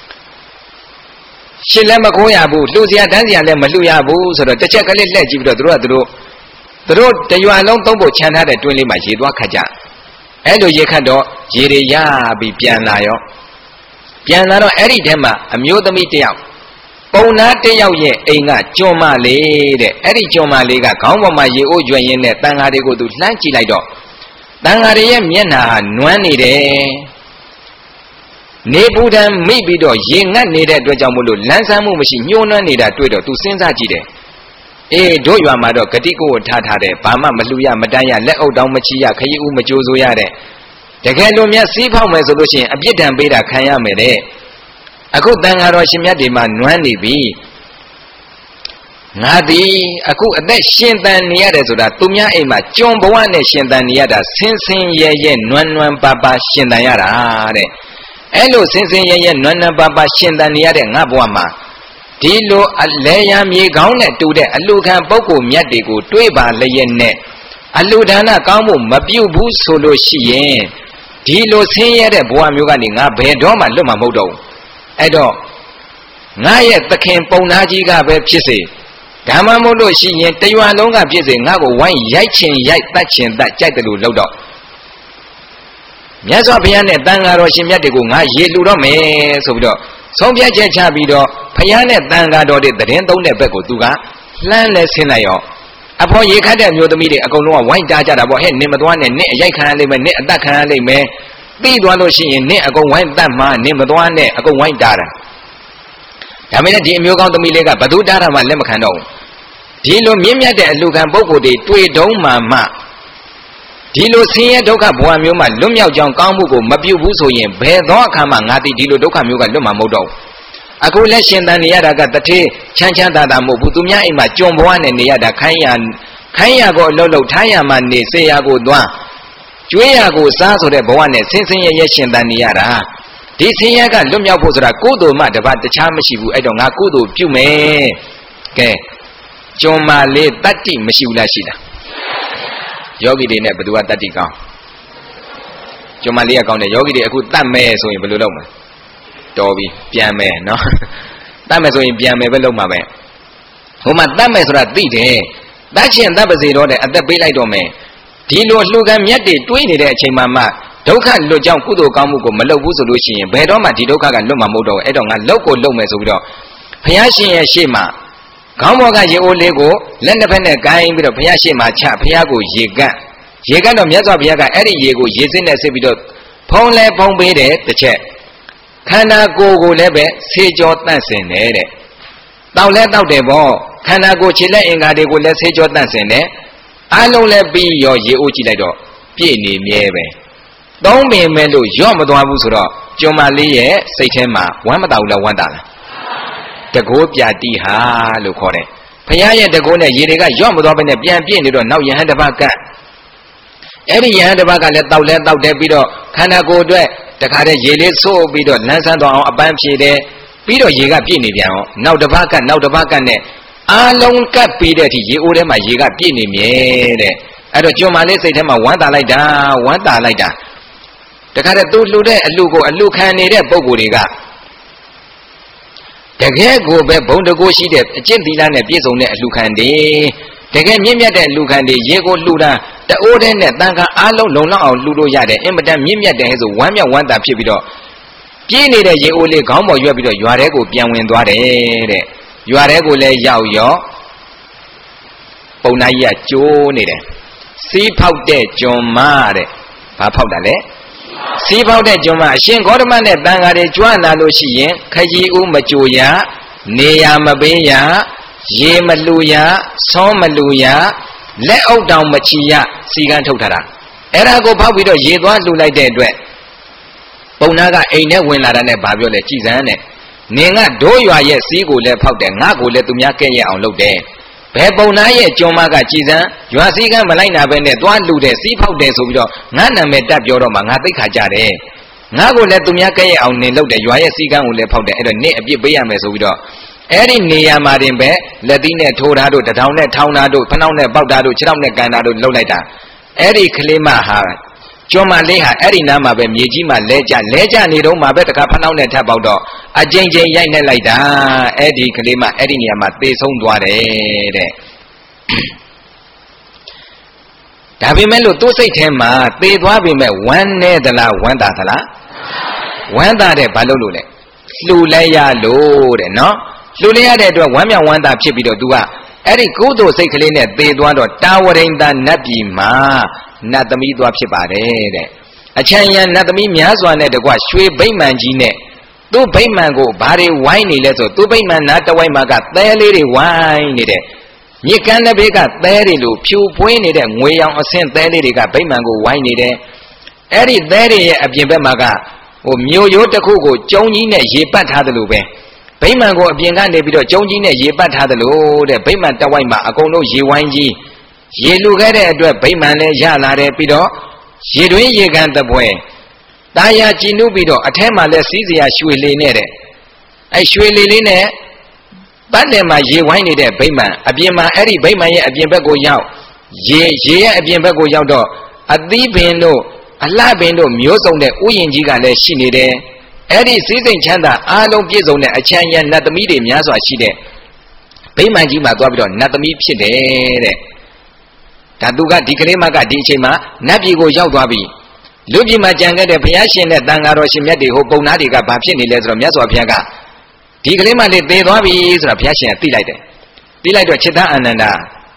ရှင်းလည်းမခိုးရဘူးလှူစရာတန်းစရာလည်းမလှူရဘူးဆိုတော့တစ်ချက်ကလေးလှည့်ကြည့်ပြီးတော့သူတို့ကသူတို့သူတို့တရွာလုံးသုံးဖို့ခြံထားတဲ့တွင်းလေးမှာရေသွားခတ်ကြအဲ့လိုရေခတ်တော့ရေတွေရပြီးပြန်လာရောပြန်လာတော့အဲ့ဒီထဲမှာအမျိုးသမီးတယောက်ပုံနာတယောက်ရဲ့အိမ်ကကျွန်းမလေးတဲ့အဲ့ဒီကျွန်းမလေးကခေါင်းပေါ်မှာရေအိုးကျွမ်းရင်းနဲ့တန်ဃာတွေကိုသူလှမ်းကြည့်လိုက်တော့တန်ဃာတွေရဲ့မျက်နှာဟာနွမ်းနေတယ်နေပူဒံမိပြီးတော့ရေငတ်နေတဲ့အတွက်ကြောင့်မို့လို့လန်းဆန်းမှုမရှိညှိုးနှွမ်းနေတာတွေ့တော့သူစဉ်းစားကြည့်တယ်အေးတို့ရွာမှာတော့ဂတိကိုထားထားတယ်ဘာမှမလှူရမတန်းရလက်အုပ်တောင်မချီရခရီးဦးမကြိုးဆိုရတဲ့တကယ်လို့မြတ်စီးဖောက်မယ်ဆိုလို့ရှိရင်အပြစ်ဒဏ်ပေးတာခံရမယ်တဲ့အခုတန်ဃာတော်ရှင်မြတ်တွေမှာနွမ်းနေပြီငါသည်အခုအသက်ရှင်သန်နေရတယ်ဆိုတာသူများအိမ်မှာကျွန်ဘဝနဲ့ရှင်သန်နေရတာဆင်းဆင်းရဲရဲနွမ်းနွမ်းပါပါရှင်သန်ရတာတဲ့အဲ့လိုဆင်းဆင်းရဲရဲနွမ်းနွမ်းပါပါရှင်သန်နေရတဲ့ငါဘဝမှာဒီလိုအလဲရန်မြေကောင်းနဲ့တူတဲ့အလှခံပုဂ္ဂိုလ်မြတ်တွေကိုတွေးပါလျက်နဲ့အလှဒါနကောင်းမှုမပြုတ်ဘူးဆိုလို့ရှိရင်ဒီလိုဆင်းရဲတဲ့ဘဝမျိုးကနေငါဘယ်တော့မှလွတ်မှာမဟုတ်တော့ဘူးအဲ့တော့ငါရဲ့သခင်ပုံနာကြီးကပဲဖြစ်စေဓမ္မမို့လို့ရှိရင်တရွာလုံးကပြည့်စုံငါ့ကိုဝိုင်းရိုက်ချင်ရိုက်တတ်ချင်တတ်ကြိုက်တယ်လို့လောက်တော့မြတ်စွာဘုရားနဲ့တန်ဃာတော်ရှင်မြတ်တွေကိုငါရေလှူတော့မယ်ဆိုပြီးတော့ဆုံးဖြတ်ချက်ချပြီးတော့ဘုရားနဲ့တန်ဃာတော်တွေသတင်းသုံးတဲ့ဘက်ကိုသူကလှမ်းလဲဆင်းလိုက်ရောအဖေါ်ရေခတ်တဲ့မျိုးသမီးတွေအကုန်လုံးကဝိုင်းတားကြတာပေါ့ဟဲ့နင်မသွားနဲ့နင်အရိုက်ခံရလိမ့်မယ်နင်အသက်ခံရလိမ့်မယ်ပြီးသွားလို့ရှိရင်နင်အကုန်ဝိုင်းတတ်မှနင်မသွားနဲ့အကုန်ဝိုင်းတားတာဒါပေမဲ့ဒီအမျိုးကောင်းသမီးလေးကဘသူတားတာမှလက်မခံတော့ဘူးဒီလိုမြင့်မြတ်တဲ့အလှခံပုဂ္ဂိုလ်တွေတွေ့တုံးမှမှဒီလိုဆင်းရဲဒုက္ခဘဝမျိုးမှာလွတ်မြောက်ကြောင်းကောင်းမှုကိုမပြုဘူးဆိုရင်ဘယ်သောအခါမှငါတိဒီလိုဒုက္ခမျိုးကလွတ်မှာမဟုတ်တော့ဘူးအခုလက်ရှင်တန်နေရတာကတထေးချမ်းချမ်းသာသာမဟုတ်ဘူးသူများအိမ်မှာကြုံဘဝနဲ့နေရတာခိုင်းရခိုင်းရကိုအလုပ်လုပ်ထားရမှနေစေရကိုသွားကျွေးရကိုစားဆိုတဲ့ဘဝနဲ့ဆင်းဆင်းရဲရဲရှင်တန်နေရတာဒီဆင်းရဲကလွတ်မြောက်ဖို့ဆိုတာကုသိုလ်မှတပါတခြားမရှိဘူးအဲ့တော့ငါကုသိုလ်ပြုမယ်ကဲကျွန်းမလေးတတ္တိမရှိဘူးလားရှိလားယောဂီတွေနဲ့ဘယ်သူကတတ္တိကောင်းကျွန်းမလေးကကောင်းတယ်ယောဂီတွေအခုတတ်မယ်ဆိုရင်ဘယ်လိုလုပ်မလဲတော်ပြီပြန်မယ်နော်တတ်မယ်ဆိုရင်ပြန်မယ်ပဲလုပ်မှာပဲဟိုမှာတတ်မယ်ဆိုတာသိတယ်တတ်ချင်တတ်ပါစေတော့တဲ့အသက်ပေးလိုက်တော့မယ်ဒီလိုလှူခံမြတ်တွေတွေးနေတဲ့အချိန်မှာမှဒုက္ခလွတ်ကြောင်းကုသိုလ်ကောင်းမှုကိုမလုပ်ဘူးဆိုလို့ရှိရင်ဘယ်တော့မှဒီဒုက္ခကလွတ်မှာမဟုတ်တော့ဘူးအဲ့တော့ငါလောက်ကိုလုပ်မယ်ဆိုပြီးတော့ဘုရားရှင်ရဲ့ရှေ့မှာခေါင်းပေါ်ကရေအိုးလေးကိုလက်နှစ်ဖက်နဲ့ကိုင်းပြီးတော့ဘုရားရှေ့မှာချဘုရားကိုရေကန့်ရေကန့်တော့မြတ်စွာဘုရားကအဲ့ဒီရေကိုရေစစ်နဲ့စစ်ပြီးတော့ဖုံးလဲဖုံးပေးတယ်တစ်ချက်ခန္ဓာကိုယ်ကိုလည်းပဲဆေးကြောတန့်စင်တယ်တဲ့တောက်လဲတောက်တယ်ပေါ့ခန္ဓာကိုယ်ခြေလက်အင်္ဂါတွေကိုလည်းဆေးကြောတန့်စင်တယ်အလုံးလည်းပြီးရောရေအိုးကြည့်လိုက်တော့ပြည့်နေမြဲပဲသုံးပင်မဲ့လို့ရော့မသွားဘူးဆိုတော့ကျွန်းမလေးရဲ့စိတ်ထဲမှာဝမ်းမတောက်လားဝမ်းတာလားတကိုးပြတိဟာလို့ခေါ်တယ်ဘုရားရဲ့တကိုးနဲ့ရေတွေကရော့မသွားဘဲနဲ့ပြန်ပြည့်နေတော့နောက်ယဟန်တစ်ပါးကအဲ့ဒီယဟန်တစ်ပါးကလည်းတောက်လဲတောက်တယ်ပြီးတော့ခန္ဓာကိုယ်အတွက်တခါတည်းရေလေးဆိုးပြီးတော့လန်းဆန်းသွားအောင်အပန်းဖြေတယ်ပြီးတော့ရေကပြည့်နေပြန်အောင်နောက်တစ်ပါးကနောက်တစ်ပါးကနဲ့အားလုံးကပ်ပြီးတဲ့အထိရေအိုးထဲမှာရေကပြည့်နေမြဲတဲ့အဲ့တော့ကျွန်းမလေးစိတ်ထဲမှာဝမ်းသာလိုက်တာဝမ်းသာလိုက်တာတခါတည်းသူ့လှူတဲ့အလှကိုအလှခံနေတဲ့ပုံကိုယ်တွေကတကယ်ကိုပဲဘုံတကိုးရှိတဲ့အကျင့်သီလနဲ့ပြည့်စုံတဲ့အလှခံတွေတကယ်မြင့်မြတ်တဲ့အလှခံတွေရေကိုလှူတာတအိုးတဲ့နဲ့တန်ခါအားလုံးလုံလောက်အောင်လှူလို့ရတယ်အင်မတန်မြင့်မြတ်တယ်ဆိုဝမ်းမြောက်ဝမ်းသာဖြစ်ပြီးတော့ပြည့်နေတဲ့ရေအိုးလေးခေါင်းပေါ်ရွက်ပြီးတော့ရွာထဲကိုပြန်ဝင်သွားတယ်တဲ့ရွာထဲကိုလည်းရောက်ရောပုံနာကြီးကကျိုးနေတယ်စီးဖောက်တဲ့ကျွန်းမတဲ့ဘာဖောက်တာလဲစီးဖောက်တဲ့ကျွန်းမအရှင်ဂေါတမနဲ့တန်ဃာတွေကြွလာလို့ရှိရင်ခကြီးဦးမကြိုရနေရမပေးရရေမလှူရဆောမလှူရလက်အုပ်တောင်မချီရစီကန်းထုတ်ထားတာအဲ့ဒါကိုဖောက်ပြီးတော့ရေသွားလှူလိုက်တဲ့အတွက်ပုံနာကအိမ်နဲ့ဝင်လာတာနဲ့ဘာပြောလဲကြည်စမ်းနဲ့နင်ကဒိုးရွာရဲ့စီးကိုလည်းဖောက်တယ်ငါကိုလည်းသူများကဲ့ရဲ့အောင်လုပ်တယ်ဘယ်ပုံနာရဲ့ကျွန်းမကကြည်စမ်းရွာစည်းကမ်းမလိုက်နာပဲနဲ့သွားလှူတယ်စီးဖောက်တယ်ဆိုပြီးတော့ငါနာမည်တက်ပြောတော့မှငါသိခါကြတယ်ငါကိုလည်းသူများကဲ့ရဲ့အောင်နင်လုပ်တယ်ရွာရဲ့စည်းကမ်းကိုလည်းဖောက်တယ်အဲ့တော့နင့်အပြစ်ပေးရမယ်ဆိုပြီးတော့အဲ့ဒီနေရာမှာတင်ပဲလက်သီးနဲ့ထိုးထားတို့တထောင်နဲ့ထောင်းထားတို့ဖနှောက်နဲ့ပေါက်ထားတို့ခြေထောက်နဲ့ကန်ထားတို့လှုပ်လိုက်တာအဲ့ဒီကလေးမဟာကျွန်းမလေးဟာအဲ့ဒီနားမှာပဲမြေကြီးမှာလဲကျလဲကျနေတော့မှပဲတခါဖနှောက်နဲ့ထပ်ပေါက်တော့အကျဉ်းချင်းရိုက်နှက်လိုက်တာအဲ့ဒီကလေးမအဲ့ဒီနေရာမှာသေဆုံးသွားတယ်တဲ့ဒါပေမဲ့လို့သူ့စိတ်ထဲမှာသေသွားပေမဲ့ဝမ်းနေသလားဝမ်းသာသလားဝမ်းသာတဲ့ဘာလို့လို့လဲလှူလိုက်ရလို့တဲ့နော်လှူလိုက်ရတဲ့အတွက်ဝမ်းမြောက်ဝမ်းသာဖြစ်ပြီးတော့ तू ကအဲ့ဒီကုသိုလ်စိတ်ကလေးနဲ့သေသွားတော့တာဝရိန္ဒနတ်ပြည်မှာနတ်သမီးသွားဖြစ်ပါတယ်တဲ့အချမ်းရံနတ်သမီးများစွာနဲ့တကွရွှေဗိမ္မာန်ကြီးနဲ့သူ့ဗိမ္မာန်ကိုဘာတွေဝိုင်းနေလဲဆိုသူ့ဗိမ္မာန်နားတဝိုက်မှာကသဲလေးတွေဝိုင်းနေတဲ့မြစ်ကမ်းတစ်ဘေးကသဲတွေလိုဖြူပွေးနေတဲ့ငွေရောင်အဆင့်သဲလေးတွေကဗိမ္မာန်ကိုဝိုင်းနေတယ်အဲ့ဒီသဲတွေရဲ့အပြင်ဘက်မှာကဟိုမြို့ရိုးတစ်ခုကိုကျုံကြီးနဲ့ရေပတ်ထားသလိုပဲဗိမ္မာန်ကိုအပြင်ကနေပြီးတော့ကျုံကြီးနဲ့ရေပတ်ထားသလိုတဲ့ဗိမ္မာန်တဝိုက်မှာအကုန်လုံးရေဝိုင်းကြီးရေလူခဲ့တဲ့အတွက်ဗိမ္မာန်လည်းရလာတယ်ပြီးတော့ရေတွင်းရေကန်တပွဲတာယာကြည်နုပြီးတော့အထဲမှာလည်းစီးစရာရွှေလေနေတဲ့အဲရွှေလေလေးနဲ့ပတ်လည်မှာရေဝိုင်းနေတဲ့ဗိမ္မာန်အပြင်မှာအဲ့ဒီဗိမ္မာန်ရဲ့အပြင်ဘက်ကိုရောက်ရေရေရဲ့အပြင်ဘက်ကိုရောက်တော့အသီးပင်တို့အလှပင်တို့မျိုးစုံတဲ့ဥယျာဉ်ကြီးကလည်းရှိနေတယ်အဲ့ဒီစည်းစိမ်ချမ်းသာအားလုံးပြည့်စုံတဲ့အချမ်းရနတ်သမီးတွေများစွာရှိတဲ့ဗိမာန်ကြီးမှာသွားပြီးတော့နတ်သမီးဖြစ်တယ်တဲ့ဒါသူကဒီကလေးမကဒီအချိန်မှာနတ်ပြည်ကိုရောက်သွားပြီလူပြည်မှာကြံခဲ့တဲ့ဘုရားရှင်နဲ့တန်ဃာတော်ရှင်မြတ်တွေဟိုပုံနာတွေကဘာဖြစ်နေလဲဆိုတော့မြတ်စွာဘုရားကဒီကလေးမလေးသေသွားပြီဆိုတော့ဘုရားရှင်ကသိလိုက်တယ်သိလိုက်တော့จิตတအာနန္ဒာ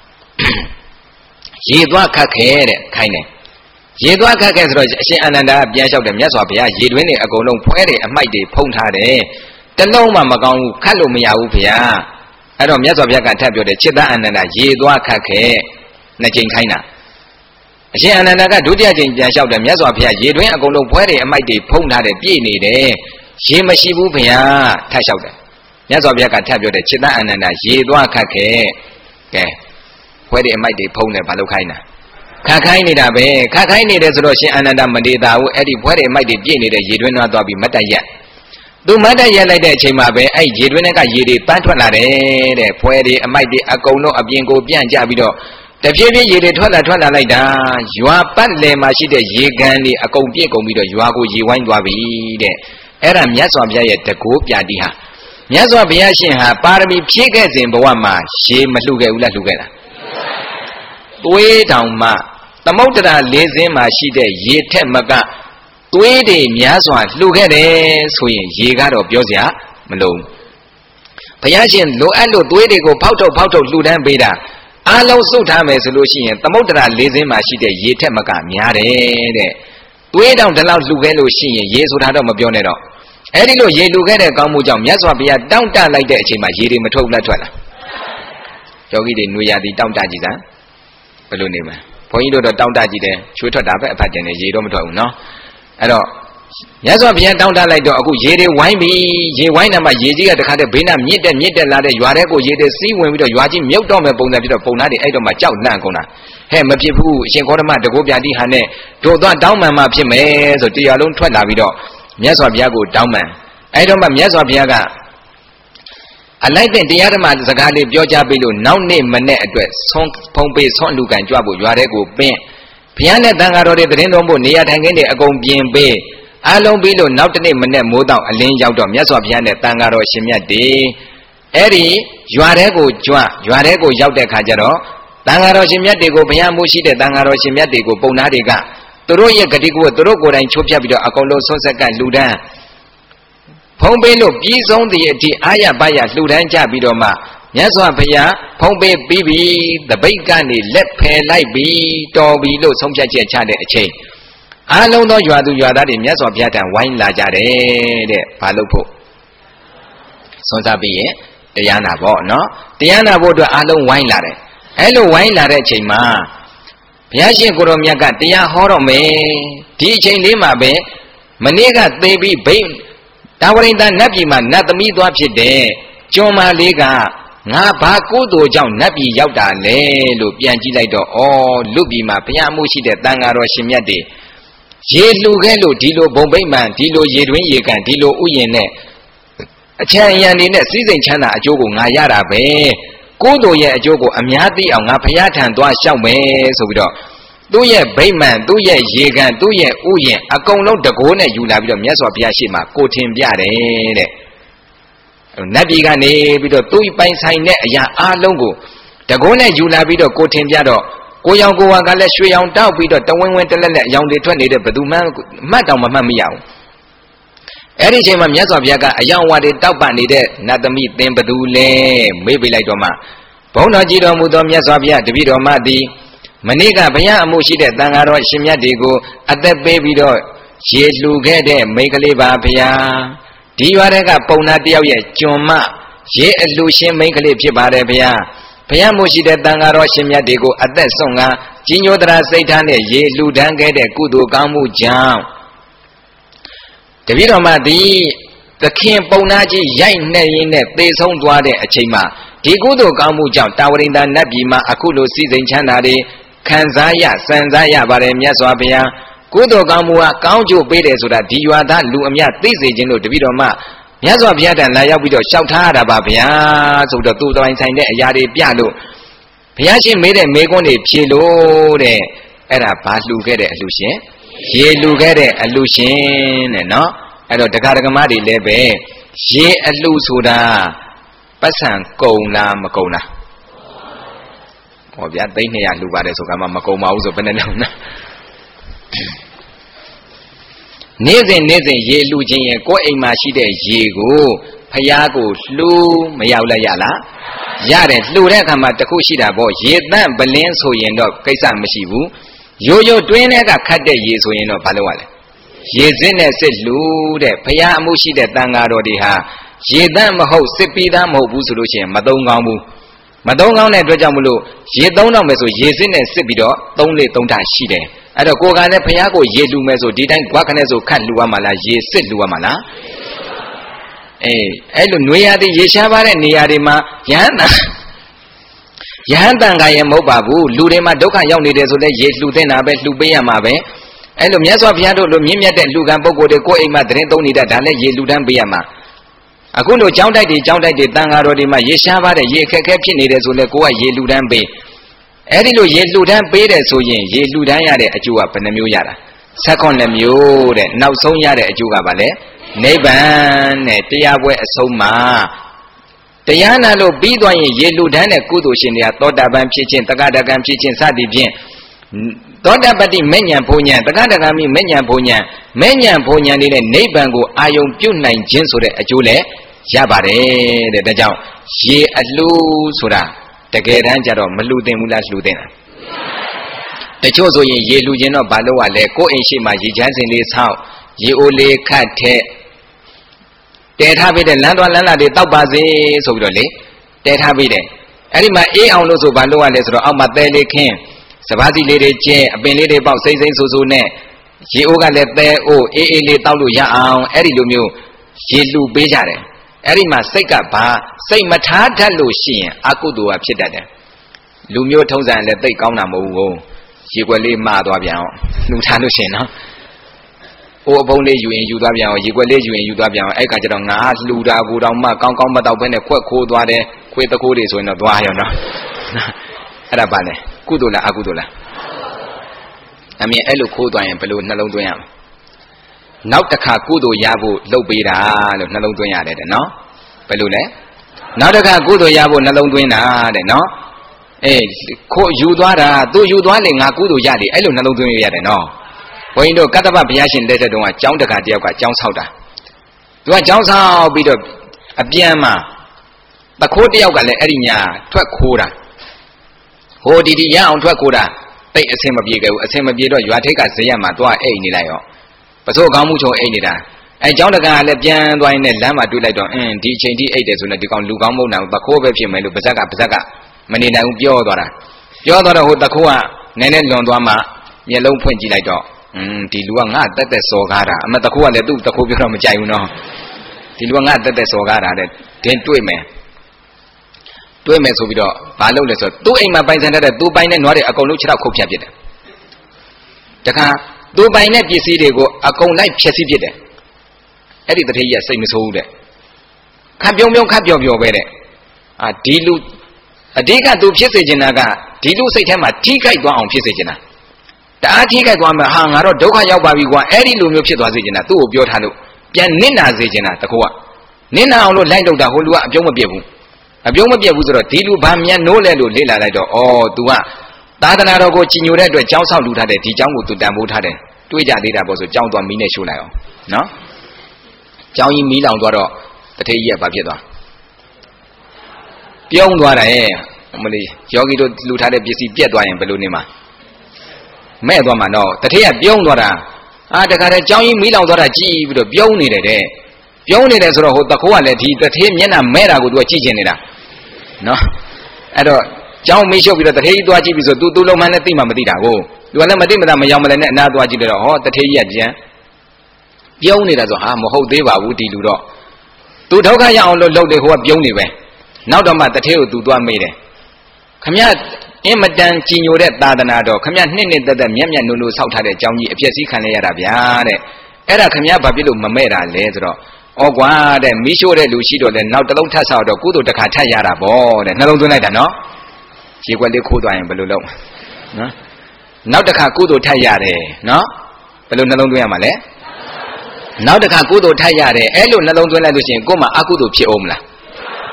ရေသွားခတ်ခဲ့တဲ့ခိုင်းတယ်ရေသွားခတ်ခဲ့ဆိုတော့အရှင်အာနန္ဒာကပြန်လျှောက်တယ်မြတ်စွာဘုရားရေတွင်းတွေအကုန်လုံးဖွဲတယ်အမိုက်တွေဖုံးထားတယ်တလုံးမှမကောင်းဘူးခတ်လို့မရဘူးဘုရားအဲ့တော့မြတ်စွာဘုရားကထပ်ပြောတယ်จิตတအာနန္ဒာရေသွားခတ်ခဲ့နှစ်ကြိမ်ခိုင်းတာအရှင်အာနန္ဒာကဒုတိယကြိမ်ပြန်လျှောက်တယ်မြတ်စွာဘုရားရေတွင်းအကုန်လုံးဖွဲတယ်အမိုက်တွေဖုံးထားတယ်ပြည့်နေတယ်ရေမရှိဘူးဘုရားထပ်လျှောက်တယ်မြတ်စွာဘုရားကထပ်ပြောတယ်จิตတအာနန္ဒာရေသွားခတ်ခဲ့ကဲဖွဲတယ်အမိုက်တွေဖုံးတယ်ဘာလို့ခိုင်းတာခါခိုင်းနေတာပဲခါခိုင်းနေတယ်ဆိုတော့ရှင်အာနန္ဒာမနေသာဘူးအဲ့ဒီဖွဲတယ်အမိုက်တွေပြည့်နေတဲ့ရေတွင်းသွားပြီးမတ်တရက်သူမတ်တရက်လိုက်တဲ့အချိန်မှာပဲအဲ့ရေတွင်းကရေတွေပန်းထွက်လာတယ်တဲ့ဖွဲတယ်အမိုက်တွေအကုန်လုံးအပြင်ကိုပြန့်ကျပြီးတော့တဖြည်းဖြည်းရေတွေထွက်လာထွက်လာလိုက်တာရွာပတ်လည်မှာရှိတဲ့ရေကန်တွေအကုန်ပြည့်ကုန်ပြီးတော့ရွာကိုရေဝိုင်းသွားပြီတဲ့အဲ့ဒါမြတ်စွာဘုရားရဲ့တကောပြတိဟာမြတ်စွာဘုရားရှင်ဟာပါရမီဖြည့်ခဲ့စဉ်ဘဝမှာရေမလှူခဲ့ဘူးလားလှူခဲ့လားသွေးတောင်မှသမုဒ္ဒရာလေးစင်းမှာရှိတဲ့ရေထက်မကသွေးတွေများစွာလှူခဲ့တယ်ဆိုရင်ရေကတော့ပြောစရာမလိုဘူးဘုရားရှင်လိုအပ်လို့သွေးတွေကိုဖောက်ထုတ်ဖောက်ထုတ်လှူဒန်းပေးတာအားလုံးစုထားမယ်ဆိုလို့ရှိရင်သမုဒ္ဒရာလေးစင်းမှာရှိတဲ့ရေထက်မကများတယ်တဲ့သွေးတောင်ဒီလောက်လှူခဲ့လို့ရှိရင်ရေဆိုတာတော့မပြောနဲ့တော့အဲ့ဒီလိုရေလှူခဲ့တဲ့ကောင်းမှုကြောင့်မြတ်စွာဘုရားတောင့်တလိုက်တဲ့အချိန်မှာရေတွေမထုတ်လက်ထွက်လာယောဂီတွေနွေရာသီတောင့်တကြည့်စမ်းဘယ်လိုနေမလဲဘုန်းကြီးတို့တော့တောင့်တကြည့်တယ်ချွေးထွက်တာပဲအဖတ်တင်တယ်ရေတော့မထွက်ဘူးနော်အဲ့တော့မြတ်စွာဘုရားတောင့်တလိုက်တော့အခုရေတွေဝိုင်းပြီရေဝိုင်းတာမှရေကြီးကတခါတည်းဘေးနားမြင့်တက်မြင့်တက်လာတဲ့ရွာထဲကိုရေတွေစီးဝင်ပြီးတော့ရွာကြီးမြုပ်တော့မဲ့ပုံစံဖြစ်တော့ပုံသားတွေအဲ့တော့မှကြောက်လန့်ကုန်တာဟဲ့မဖြစ်ဘူးအရှင်ဂေါတမတကောပြတိဟာနဲ့တို့သွားတောင်းမှန်မှဖြစ်မယ်ဆိုတရားလုံးထွက်လာပြီးတော့မြတ်စွာဘုရားကိုတောင်းမှန်အဲ့တော့မှမြတ်စွာဘုရားကအလိုက်တဲ့တရားဓမ္မစကားလေးပြောကြားပြီးလို့နောက်နေ့မနေ့အတွက်ဆွန်းဖုံးပေးဆွန်းလူကန်ကြွဖို့ရွာထဲကိုပင့်ဘုရားနဲ့တန်ဃာတော်တွေသတင်းတော်ဖို့နေရာထိုင်ခင်းတွေအကုန်ပြင်ပေးအားလုံးပြီးလို့နောက်တနေ့မနေ့မိုးတော့အလင်းရောက်တော့မြတ်စွာဘုရားနဲ့တန်ဃာတော်ရှင်မြတ်တွေအဲ့ဒီရွာထဲကိုကြွရွာထဲကိုရောက်တဲ့ခါကျတော့တန်ဃာတော်ရှင်မြတ်တွေကိုဘုရားမှုရှိတဲ့တန်ဃာတော်ရှင်မြတ်တွေကိုပုံနာတွေကသူတို့ရဲ့ဂတိကိုသူတို့ကိုယ်တိုင်ချိုးဖြတ်ပြီးတော့အကုန်လုံးဆွတ်ဆက်ကလှူဒန်းဖုံးပေးလို့ပြီးဆုံးသည့်အထိအာရပါရလှူဒန်းကြပြီးတော့မှမြတ်စွာဘုရားဖုံးပေးပြီးပြီတပိတ်ကနေလက်ဖယ်လိုက်ပြီတော်ပြီလို့ဆုံးဖြတ်ချက်ချတဲ့အချိန်အားလုံးသောရွာသူရွာသားတွေမြတ်စွာဘုရားတန်ဝိုင်းလာကြတယ်တဲ့ဘာလို့ဖို့ဆွမ်းစားပြီးရင်တရားနာပေါ့နော်တရားနာဖို့အတွက်အားလုံးဝိုင်းလာတယ်အဲ့လိုဝိုင်းလာတဲ့အချိန်မှာဘုရားရှင်ကိုရောမြတ်ကတရားဟောတော့မယ်ဒီအချိန်လေးမှာပဲမနေ့ကသေပြီးဘိတာဝရိန္ဒနတ်ပြည်မှာနတ်သမီးသွားဖြစ်တယ်ကျွန်းမလေးကငါဘာကိုးတော်ကြောင့်နတ်ပြည်ရောက်တာလဲလို့ပြန်ကြည့်လိုက်တော့ဩလူပြည်မှာဘုရားမှုရှိတဲ့တန်ဃာတော်ရှင်မြတ်တွေရေလှူခဲ့လို့ဒီလိုဘုံဗိမာန်ဒီလိုရေတွင်းရေကန်ဒီလိုဥယျာဉ်နဲ့အချမ်းအယံနေနဲ့စည်းစိမ်ချမ်းသာအကျိုးကိုငါရတာပဲကိုးတော်ရဲ့အကျိုးကိုအများသိအောင်ငါဘုရားထံသွားလျှောက်မယ်ဆိုပြီးတော့သူ့ရဲ့ဗိမာန်သူ့ရဲ့ရေကန်သူ့ရဲ့ဥယျာဉ်အကုန်လုံးတကိုးနဲ့ယူလာပြီးတော့မြတ်စွာဘုရားရှိခိုးကိုထင်ပြတယ်တဲ့နတ်ပြည်ကနေပြီးတော့သူ့ပိုင်ဆိုင်တဲ့အရာအလုံးကိုတကိုးနဲ့ယူလာပြီးတော့ကိုထင်ပြတော့ကိုရောင်ကိုဝါကလည်းရွှေရောင်တောက်ပြီးတော့တဝင်းဝင်းတလက်လက်အယောင်တွေထွက်နေတဲ့ဘသူမှမှတ်တောင်မမှတ်မရဘူးအဲ့ဒီအချိန်မှာမြတ်စွာဘုရားကအယောင်ဝါတွေတောက်ပနေတဲ့နတ်သမီးသင်ဘသူလဲမေးပေးလိုက်တော့မှဘုန်းတော်ကြည်တော်မူသောမြတ်စွာဘုရားတပည့်တော်မသည်မနေ့ကဘုရားအမှုရှိတဲ့တန်ဃာတော်ရှင်မြတ်တွေကိုအသက်ပေးပြီးတော့ရေလှူခဲ့တဲ့မိန်းကလေးပါဘုရားဒီရွာတဲ့ကပုံနာတယောက်ရဲ့ကျွန်မရေအလှူရှင်မိန်းကလေးဖြစ်ပါတယ်ဘုရားဘုရားမှုရှိတဲ့တန်ဃာတော်ရှင်မြတ်တွေကိုအသက်ဆုံးကကြီးညိုတရာစိတ်ထားနဲ့ရေလှူဒန်းခဲ့တဲ့ကုသိုလ်ကောင်းမှုကြောင့်တပည့်တော်မသည်သခင်ပုံနာကြီးရိုက်နှက်ရင်းနဲ့သေဆုံးသွားတဲ့အချိန်မှာဒီကုသိုလ်ကောင်းမှုကြောင့်တာဝရိန္ဒနတ်ပြည်မှာအခုလိုစည်းစိမ်ချမ်းသာတွေခံစားရစံစားရပါတယ်မြတ်စွာဘုရားကုသိုလ်ကောင်းမှုကကောင်းကျိုးပေးတယ်ဆိုတာဒီရွာသားလူအမြတ်သိစေခြင်းလို့တပည့်တော်မမြတ်စွာဘုရားတန်လာရောက်ပြီးတော့လျှောက်ထားရတာပါဗျာဆိုတော့သူ့တိုင်းဆိုင်တဲ့အရာတွေပြလို့ဘုရားရှင်မေးတဲ့မေးခွန်းတွေဖြေလို့တဲ့အဲ့ဒါဘာလှူခဲ့တဲ့အလှူရှင်ရေလှူခဲ့တဲ့အလှူရှင်တဲ့နော်အဲ့တော့ဒကာဒကမတွေလည်းပဲရေအလှူဆိုတာပတ်စံကုန်လားမကုန်လားဟောဗျာသိန်းနှစ်ရာလှူပါတယ်ဆိုကမှမကုန်ပါဘူးဆိုဘယ်နဲ့လဲနော်နေ့စဉ်နေ့စဉ်ရေလှူခြင်းရဲ့ကိုယ်အိမ်မှာရှိတဲ့ရေကိုဖျားကိုလှူမရောက်လိုက်ရလားရတယ်လှူတဲ့အခါမှာတခုရှိတာပေါ့ရေတန့်ပလင်းဆိုရင်တော့ကိစ္စမရှိဘူးရိုးရိုးတွင်းထဲကခတ်တဲ့ရေဆိုရင်တော့ဘာလုပ်ရလဲရေစစ်နဲ့စစ်လှူတဲ့ဖျားအမှုရှိတဲ့တန်ဃာတော်တွေဟာရေတန့်မဟုတ်စစ်ပြီးသားမဟုတ်ဘူးဆိုလို့ရှိရင်မသုံးကောင်းဘူးမသုံးကောင်းတဲ့အတွက်ကြောင့်မလို့ရေသုံးတော့မယ်ဆိုရေစစ်နဲ့စစ်ပြီးတော့သုံးလေသုံးတာရှိတယ်အဲ့တော့ကိုယ်ကလည်းဖျားကိုရေလှူမယ်ဆိုဒီတိုင်းကွာခနဲ့ဆိုခတ်လှူရမှာလားရေစစ်လှူရမှာလားအေးအဲ့လိုຫນွေရသည်ရေရှားပါတဲ့နေရာတွေမှာယဟန်တန်ယဟန်တန်ကရဲ့မဟုတ်ပါဘူးလူတွေမှာဒုက္ခရောက်နေတယ်ဆိုလဲရေလှူတဲ့နာပဲလှူပေးရမှာပဲအဲ့လိုမြတ်စွာဘုရားတို့လိုမြင့်မြတ်တဲ့လူကံပုဂ္ဂိုလ်တွေကိုယ်အိမ်မှာတရင်သုံးနေတာဒါလည်းရေလှူတန်းပေးရမှာအခုလိုကြောင်းတိုက်တွေကြောင်းတိုက်တွေတန်ဃာတော်တွေမှာရေရှားပါတဲ့ရေအခက်အခဲဖြစ်နေတယ်ဆိုလဲကိုကရေလှူတန်းပေးအဲ့ဒီလိုရေလှူဒန်းပေးတယ်ဆိုရင်ရေလှူဒန်းရတဲ့အကျိုးကဘယ်နှမျိုးရတာဆက်ခွန်နှမျိုးတဲ့နောက်ဆုံးရတဲ့အကျိုးကဘာလဲနိဗ္ဗာန်နဲ့တရားပွဲအဆုံးမှာတရားနာလို့ပြီးသွားရင်ရေလှူဒန်းတဲ့ကုသိုလ်ရှင်တွေကသောတာပန်ဖြစ်ခြင်းတက္ကဒကံဖြစ်ခြင်းစသည်ဖြင့်သောတာပတ္တိမေညာဘုံညာတက္ကဒကံမိမေညာဘုံညာမေညာဘုံညာလေးနဲ့နိဗ္ဗာန်ကိုအာယုံပြုတ်နိုင်ခြင်းဆိုတဲ့အကျိုးလည်းရပါတယ်တဲ့ဒါကြောင့်ရေအလှူဆိုတာတကယ်တမ်းကျတော့မလှူသင့်ဘူးလားလှူသင့်လားတချို့ဆိုရင်ရေလှူခြင်းတော့ဘာလို့ ਆ လဲကိုယ့်အိမ်ရှိမှရေချမ်းစင်လေးဆောက်ရေအိုလေးခတ်ထက်တဲထားပေးတဲ့လမ်းသွားလမ်းလာတွေတောက်ပါစေဆိုပြီးတော့လေတဲထားပေးတယ်အဲ့ဒီမှာအေးအောင်လို့ဆိုဘာလို့ ਆ လဲဆိုတော့အောက်မှာသဲလေးခင်းစပါးစီလေးတွေကျဲအပင်လေးတွေပေါက်စိမ့်စိမ့်ဆူဆူနဲ့ရေအိုးကလည်းသဲအိုးအေးအေးလေးတောက်လို့ရအောင်အဲ့ဒီလိုမျိုးရေလှူပေးကြတယ်အဲ့ဒီမှာစိတ်ကဘာစိတ်မထားတတ်လို့ရှိရင်အကုသိုလ်ကဖြစ်တတ်တယ်လူမျိုးထုံးစံလည်းသိကောင်းတာမဟုတ်ဘူးရေွက်လေးမှားသွားပြန်အောင်လှူထားလို့ရှိရင်နော်အိုးအပုံးလေးယူရင်ယူသွားပြန်အောင်ရေွက်လေးယူရင်ယူသွားပြန်အောင်အဲ့ခါကျတော့ငါလှူတာကိုတောင်မှကောင်းကောင်းမတော့ဘဲနဲ့ခွက်ခိုးသွားတယ်ခွေးတခိုးတွေဆိုရင်တော့သွားရောနော်အဲ့ဒါပါလေကုသိုလ်လားအကုသိုလ်လားအမြင်အဲ့လိုခိုးသွားရင်ဘယ်လိုနှလုံးသွင်းရမလဲနောက်တစ်ခါကုသိုလ်ရဖို့လုပ်ပေးတာလို့နှလုံးသွင်းရတယ်တဲ့နော်ဘယ်လိုလဲနောက်တစ်ခါကုသိုလ်ရဖို့နှလုံးသွင်းတာတဲ့နော်အေးခိုးယူသွားတာသူယူသွားလေငါကုသိုလ်ရတယ်အဲ့လိုနှလုံးသွင်းရတယ်နော်ဘုန်းကြီးတို့ကတ္တပဘုရားရှင်လက်ထက်တုန်းကကျောင်းတကာတယောက်ကကျောင်းဆောက်တာသူကကျောင်းဆောက်ပြီးတော့အပြန်မှာတခိုးတယောက်ကလည်းအဲ့ဒီညာထွက်ခိုးတာဟိုဒီဒီရအောင်ထွက်ခိုးတာတိတ်အဆင်မပြေခဲ့ဘူးအဆင်မပြေတော့ရွာထိပ်ကဇေယျမှာသွားအိတ်နေလိုက်ရောပစိုးကောင်းမှုချုံအိတ်နေတာအဲကျောင်းတကာကလည်းပြန်သွားရင်လည်းလမ်းမှာတွေ့လိုက်တော့အင်းဒီချိန်ထိအိတ်တယ်ဆိုတော့ဒီကောင်လူကောင်းမဟုတ်နိုင်ဘူးတခိုးပဲဖြစ်မယ်လို့ပါဇက်ကပါဇက်ကမနေနိုင်ဘူးပြောသွားတာပြောသွားတော့ဟိုတခိုးကနည်းနည်းလွန်သွားမှမျက်လုံးဖွင့်ကြည့်လိုက်တော့อืมဒီလူကငါတက်တက်စော်ကားတာအမတခိုးကလည်းသူ့တခိုးပြောတော့မကြိုက်ဘူးနော်ဒီလူကငါတက်တက်စော်ကားတာတဲ့ဒင်းတွေ့မယ်တွေ့မယ်ဆိုပြီးတော့ဘာလုပ်လဲဆိုတော့သူ့အိမ်မှာပိုင်ဆိုင်တဲ့သူ့ပိုင်တဲ့နွားတွေအကုန်လုံးခြေထောက်ခုတ်ဖြတ်ပစ်တယ်တခါသူ့ပိုင်တဲ့ပစ္စည်းတွေကိုအကုန်လိုက်ဖျက်ဆီးပစ်တယ်အဲ့ဒီတထေးကြီးကစိတ်မဆိုးဘူးတဲ့ခပ်ပြုံးပြုံးခပ်ပျော်ပျော်ပဲတဲ့အာဒီလူအဓိကသူဖြစ်စေချင်တာကဒီလူစိတ်ထဲမှာထိခိုက်သွားအောင်ဖြစ်စေချင်တာတအားထိခိုက်သွားမှာဟာငါတော့ဒုက္ခရောက်ပါပြီကွာအဲ့ဒီလူမျိုးဖြစ်သွားစေချင်တာသူ့ကိုပြောထားလို့ပြန်နစ်နာစေချင်တာတကောကနစ်နာအောင်လို့လိုက်တော့တာဟိုလူကအပြုံးမပြတ်ဘူးအပြုံးမပြတ်ဘူးဆိုတော့ဒီလူဘာမြန်နိုးလဲလို့လေ့လာလိုက်တော့ဩ तू ကသာသနာတော်ကိုကြီးညိုတဲ့အတွက်ကျောင်းဆောက်လူထားတယ်ဒီကျောင်းကို तू တန်ဖိုးထားတယ်တွေးကြသေးတာပေါ့ဆိုကျောင်းသွားမီးနဲ့ရှို့လိုက်အောင်နော်ကျောင်းကြီးမီးလောင်သွားတော့တထေးကြီးကဘာဖြစ်သွားပြုံးသွားတယ်မလေးယောဂီတို့လူထားတဲ့ပစ္စည်းပြက်သွားရင်ဘယ်လိုနေမှာမဲ့သွားမှာတော့တထေးကပြုံးသွားတာအာတခါတည်းကျောင်းကြီးမီးလောင်သွားတာကြည့်ပြီးတော့ပြုံးနေတယ်တဲ့ပြုံးနေတယ်ဆိုတော့ဟိုတခိုးကလည်းဒီတထေးမျက်နှာမဲ့တာကို तू ကကြည့်ချင်နေတာနော်အဲ့တော့ကျောင်းမီးရှို့ပြီးတော့တထေးကြီးသွားကြည့်ပြီးဆို तू သူ့လုံးမနဲ့သိမှမသိတာကို तू ကလည်းမသိမသာမရောက်မလဲနဲ့အနာသွားကြည့်တော့ဟောတထေးကြီးကပြန်ပြုံးနေတာဆိုဟာမဟုတ်သေးပါဘူးဒီလူတော့ तू ဒုက္ခရအောင်လို့လုပ်တယ်ဟိုကပြုံးနေပဲနောက်တော့မှတထေးကို तू သွားမေးတယ်ခမရအင်မတန်ကြည်ညိုတဲ့သာသနာတော်ခမရနှစ်နှစ်သက်သက်မြတ်မြတ်နိုးနိုးဆောက်ထားတဲ့ကျောင်းကြီးအပြည့်စည်းခံရရတာဗျာတဲ့အဲ့ဒါခမရဘာဖြစ်လို့မမဲ့တာလဲဆိုတော့ဩကွာတဲ့မီးရှို့တဲ့လူရှိတော့လဲနောက်တစ်လုံးထပ်ဆောက်တော့ကုသိုလ်တစ်ခါထပ်ရတာပေါ့တဲ့နှလုံးသွင်းလိုက်တာနော်ရေခွက်လေးခိုးသွားရင်ဘယ်လိုလုပ်နော်နောက်တစ်ခါကုသိုလ်ထပ်ရတယ်နော်ဘယ်လိုနှလုံးသွင်းရမှာလဲနောက်တစ်ခါကုသိုလ်ထပ်ရတယ်အဲ့လိုနှလုံးသွင်းလိုက်လို့ရှိရင်ကိုယ်မှာအကုသိုလ်ဖြစ်အောင်မလား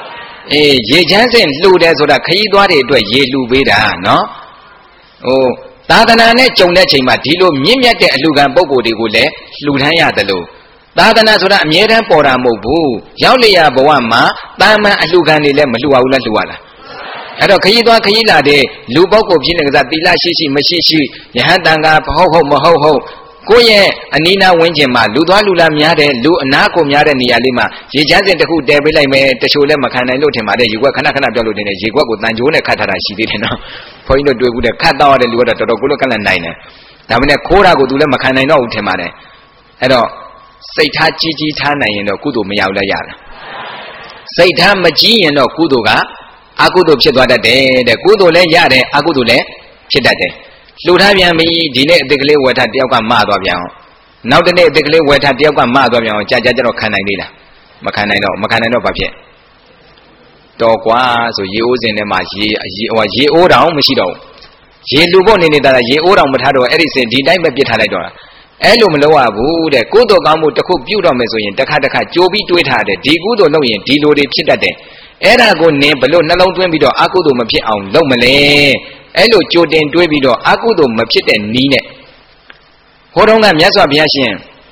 အေးရေချမ်းစင်လှူတယ်ဆိုတာခရီးသွားတွေအတွက်ရေလှူပေးတာနော်ဟိုသာသနာနဲ့ကြုံတဲ့ချိန်မှာဒီလိုမြင့်မြတ်တဲ့အလှူခံပုဂ္ဂိုလ်တွေကိုလည်းလှူထမ်းရတယ်လို့သာသနာဆိုတာအမြဲတမ်းပေါ်တာမဟုတ်ဘူးရောက်လျာဘဝမှာတာမန်အလှူခံတွေလည်းမလှူအောင်လားလှူရလားအဲ့တော့ခရီးသွားခရီးလာတဲ့လူပုဂ္ဂိုလ်ဖြစ်နေကြသီလရှိရှိမရှိရှိယဟန်တန်ကဟုတ်ဟုတ်မဟုတ်ဟုတ်ကိုယ့်ရဲ့အနိနာဝင်းကျင်မှာလူသွားလူလာများတဲ့လူအနာကိုများတဲ့နေရာလေးမှာရေချမ်းစင်တစ်ခုတည်ပေးလိုက်မယ်တချို့လည်းမခံနိုင်လို့ထင်ပါတယ်ရေခွက်ခဏခဏပြောလို့တင်တယ်ရေခွက်ကိုတန်ကြိုးနဲ့ခတ်ထားတာရှိသေးတယ်နော်ဘုန်းကြီးတို့တွေ့ဘူးတဲ့ခတ်တော့တဲ့လူကတော့တော်တော်ကိုလို့ကလန့်နိုင်တယ်ဒါပေမဲ့ခိုးတာကိုသူလည်းမခံနိုင်တော့ဘူးထင်ပါတယ်အဲ့တော့စိတ်ထားကြီးကြီးထားနိုင်ရင်တော့ကုသိုလ်မရောက်လည်းရတာစိတ်ထားမကြီးရင်တော့ကုသိုလ်ကအကုသိုလ်ဖြစ်သွားတတ်တယ်တဲ့ကုသိုလ်လည်းရတယ်အကုသိုလ်လည်းဖြစ်တတ်တယ်လှူထားပြန်ပြီဒီနေ့အစ်ကလေးဝယ်ထားတယောက်ကမသွားပြန်အောင်နောက်တနေ့အစ်ကလေးဝယ်ထားတယောက်ကမသွားပြန်အောင်ကြာကြာကြတော့ခံနိုင်သေးလားမခံနိုင်တော့မခံနိုင်တော့ဘာဖြစ်တော်ကွာဆိုရေအိုးစင်ထဲမှာရေရေဟိုရေအိုးတောင်မရှိတော့ဘူးရေလူဖို့နေနေတာရေအိုးတောင်မထားတော့အဲ့ဒီစင်ဒီတိုင်းပဲပြစ်ထားလိုက်တော့အဲ့လိုမလုပ်ရဘူးတဲ့ကုသိုလ်ကောင်းမှုတစ်ခုပြုတော့မယ်ဆိုရင်တစ်ခါတစ်ခါကြိုပြီးတွေးထားတယ်ဒီကုသိုလ်လုပ်ရင်ဒီလိုတွေဖြစ်တတ်တယ်အဲ့ဒါကိုနင်းဘလို့နှလုံးသွင်းပြီးတော့အကုသိုလ်မဖြစ်အောင်လုပ်မလဲအဲ့လိုကြိုတင်တွေးပြီးတော့အကုသိုလ်မဖြစ်တဲ့နီးနဲ့ဟိုတုန်းကမြတ်စွာဘုရားရှင်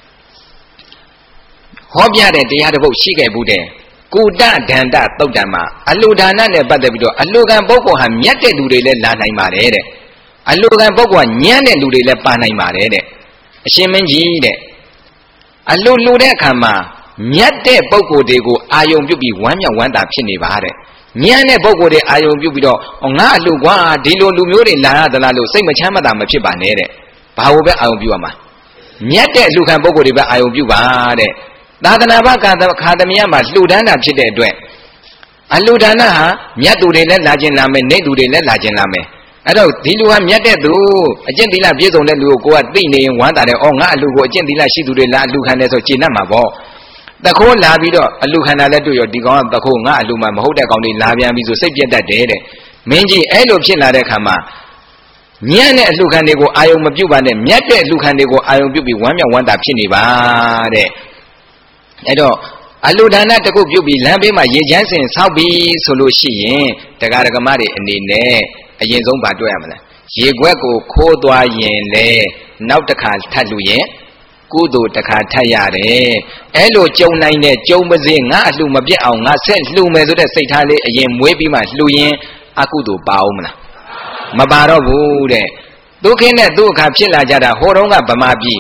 ဟောပြတဲ့တရားတစ်ပုဒ်ရှိခဲ့ဘူးတဲ့ကုတဒန္တသုတ်တံမှာအလှူဒါနနဲ့ပတ်သက်ပြီးတော့အလှူခံပုဂ္ဂိုလ်ဟာမြတ်တဲ့လူတွေလည်းလာနိုင်ပါတယ်တဲ့အလှူခံပုဂ္ဂိုလ်ကညံ့တဲ့လူတွေလည်းပါနိုင်ပါတယ်တဲ့အရှင်မင်းကြီးတဲ့အလှူလှူတဲ့အခါမှာမြတ်တဲ့ပုဂ္ဂိုလ်တွေကိုအာယုံပြုပြီးဝမ်းမြောက်ဝမ်းသာဖြစ်နေပါတဲ့ညံ့တဲ့ပုဂ္ဂိုလ်တွေအာယုံပြုပြီးတော့ငါအလှကွာဒီလိုလူမျိုးတွေလာရသလားလို့စိတ်မချမ်းမသာမဖြစ်ပါနဲ့တဲ့ဘာလို့ပဲအာယုံပြုရမှာမြတ်တဲ့လူခံပုဂ္ဂိုလ်တွေပဲအာယုံပြုပါတဲ့သာသနာ့ဘခါသမယမှာလှူဒန်းတာဖြစ်တဲ့အတွက်အလှူဒါနဟာမြတ်သူတွေလည်းလာခြင်းလာမယ်နေသူတွေလည်းလာခြင်းလာမယ်အဲ့တော့ဒီလူဟာမြတ်တဲ့သူအကျင့်သီလပြည့်စုံတဲ့လူကိုကိုကသိနေရင်ဝမ်းသာတယ်ဩငါအလှကိုအကျင့်သီလရှိသူတွေလာအလှခံတယ်ဆိုကျေနပ်မှာပေါ့တခိုးလာပြီးတော့အလှခံတာလည်းတွေ့ရောဒီကောင်ကတခိုးငါအလှမှမဟုတ်တဲ့ကောင်တွေလာပြန်ပြီဆိုစိတ်ပြတ်တတ်တယ်တဲ့မင်းကြီးအဲ့လိုဖြစ်လာတဲ့ခါမှာညံ့တဲ့အလှခံတွေကိုအာယုံမပြုတ်ပါနဲ့မြတ်တဲ့အလှခံတွေကိုအာယုံပြုတ်ပြီးဝမ်းမြောက်ဝမ်းသာဖြစ်နေပါတဲ့အဲ့တော့အလှဒါနတစ်ခုပြုတ်ပြီးလမ်းဘေးမှာရေချမ်းစင်ဆောက်ပြီးဆိုလို့ရှိရင်တရားဓမ္မတွေအနေနဲ့အရင်ဆုံးဗာတွေ့ရမလားရေခွက်ကိုခိုးသွားရင်လေနောက်တစ်ခါထပ်လူရင်ကုသိုလ်တစ်ခါထပ်ရတယ်အဲ့လိုကြုံနိုင်တဲ့ကြုံပါစေငါအလှမပြတ်အောင်ငါဆက်လှူမယ်ဆိုတဲ့စိတ်ထားလေးအရင်မွေးပြီးမှလှူရင်အကုသိုလ်ပါအောင်မလားမပါတော့ဘူးတဲ့ဒုက္ခနဲ့ဒုက္ခဖြစ်လာကြတာဟိုတုန်းကဗမာပြည်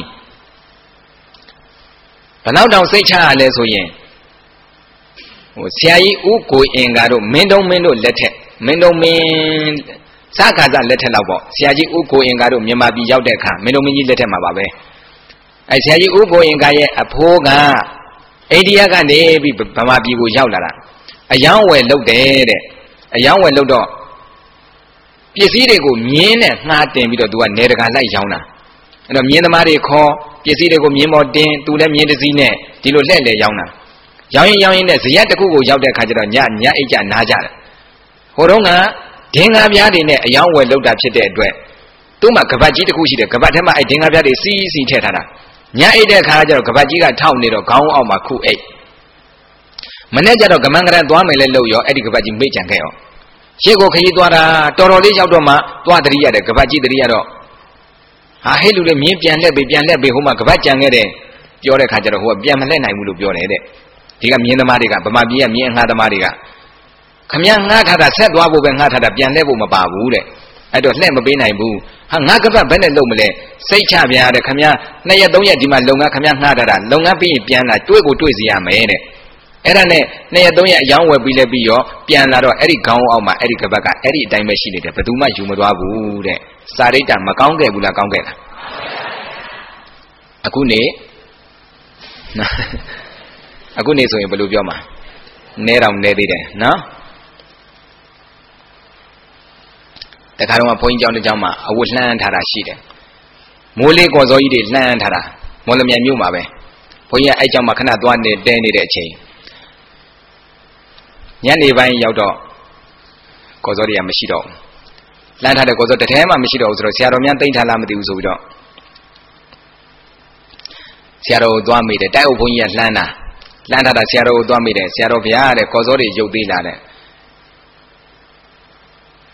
ဘလောက်တောင်စိတ်ချရလဲဆိုရင်ဟိုဆရာကြီးဦးကိုအင်္ဂါတို့မင်းတုံးမင်းတို့လက်ထက်မင်းတုံးမင်းစကားစလက်ထက်လောက်ပေါ့ဆရာကြီးဦးကိုအင်္ဂါတို့မြန်မာပြည်ရောက်တဲ့အခါမင်းတုံးမင်းကြီးလက်ထက်မှာပါပဲအဲဆရာကြီးဦးကိုအင်္ဂါရဲ့အဖိုးကအိန္ဒိယကနေပြီးဗမာပြည်ကိုရောက်လာတာအယောင်းဝယ်လုပ်တယ်တဲ့အယောင်းဝယ်လုပ်တော့ပစ္စည်းတွေကိုမြင်းနဲ့ငှားတင်ပြီးတော့သူကနေတကာလိုက်ရောင်းတာအဲ့တော့မြင်းသမားတွေခေါ်ပစ္စည်းတွေကိုမြင်းပေါ်တင်သူလည်းမြင်းတစ်စီးနဲ့ဒီလိုလှည့်လေရောင်းတာရောင်းရင်ရောင်းရင်နဲ့ဇရက်တစ်ခုကိုရောက်တဲ့ခါကျတော့ညညအိတ်ကြနားကြတယ်ဟိုတုန်းကဒင်္ဂါပြားတွေနဲ့အယောင်းဝယ်လုပ်တာဖြစ်တဲ့အတွက်သူ့မှာကပတ်ကြီးတစ်ခုရှိတယ်ကပတ်ထဲမှာအဲ့ဒင်္ဂါပြားတွေစီးစီးထည့်ထားတာညအိတ်တဲ့ခါကျတော့ကပတ်ကြီးကထောက်နေတော့ခေါင်းအောက်မှာခုအိတ်မနေ့ကျတော့ကမန်ကရန်သွားမယ်လဲလို့ရောအဲ့ဒီကပတ်ကြီးမိတ်ကြံခဲ့ရောရှေ့ကိုခရီးသွားတာတော်တော်လေးရောက်တော့မှသွားတရိရတယ်ကပတ်ကြီးတရိရတော့ဟာဟဲ့လူလည်းမြင်းပြန်လက်ပေးပြန်လက်ပေးဟိုမှာကပတ်ကြံခဲ့တယ်ပြောတဲ့ခါကျတော့ဟိုကပြန်မလှည့်နိုင်ဘူးလို့ပြောတယ်တဲ့ဒီကမြင်းသမားတွေကဗမာပြည်ကမြင်းငှားသမားတွေကခမည်းငှားထားတာဆက်သွားဖို့ပဲငှားထားတာပြန်လှည့်ဖို့မပါဘူးတဲ့အဲ့တော့လှည့်မပေးနိုင်ဘူးဟာငါကပတ်ဘယ်နဲ့လုပ်မလဲစိတ်ချပြန်ရတဲ့ခမည်းနှစ်ရက်သုံးရက်ဒီမှာလုပ်ငန်းခမည်းငှားထားတာလုပ်ငန်းပြီးရင်ပြန်လာတွေးကိုတွေးစီရမယ်တဲ့အဲ့ဒါနဲ့နှစ်ရက်သုံးရက်အယောင်းဝယ်ပြီးလဲပြီးရောပြန်လာတော့အဲ့ဒီခေါင်းအောက်မှာအဲ့ဒီကပတ်ကအဲ့ဒီအတိုင်းပဲရှိနေတယ်ဘယ်သူမှယူမသွားဘူးတဲ့စာရိတ္တမကောင်းခဲ့ဘူးလားကောင်းခဲ့လားအခုနေအခုနေဆိုရင်ဘယ်လိုပြောမှာနဲတော့နဲသေးတယ်နော်တခါတော့ဘုန်းကြီးကျောင်းတစ်ကျောင်းမှာအဝတ်လှမ်းထားတာရှိတယ်မိုးလေးကော်စောကြီးတွေလှမ်းထားတာမော်လမြိုင်မြို့မှာပဲဘုန်းကြီးအဲ့ကျောင်းမှာခဏသွားနေတဲနေတဲ့အချိန်ညနေပိုင်းရောက်တော့ကော်စောတွေကမရှိတော့ဘူးလှမ်းထားတဲ့ကော်စောတစ်ထဲမှမရှိတော့ဘူးဆိုတော့ဆရာတော်များတိမ့်ထားလားမသိဘူးဆိုပြီးတော့ဆရာတော်ကိုသွားမိတယ်တိုက်အုပ်ဘုန်းကြီးကလှမ်းတာလှမ်းထားတာဆရာတော်ကိုသွားမိတယ်ဆရာတော်ဘုရားတဲ့ကော်စောတွေရုပ်သေးလာတဲ့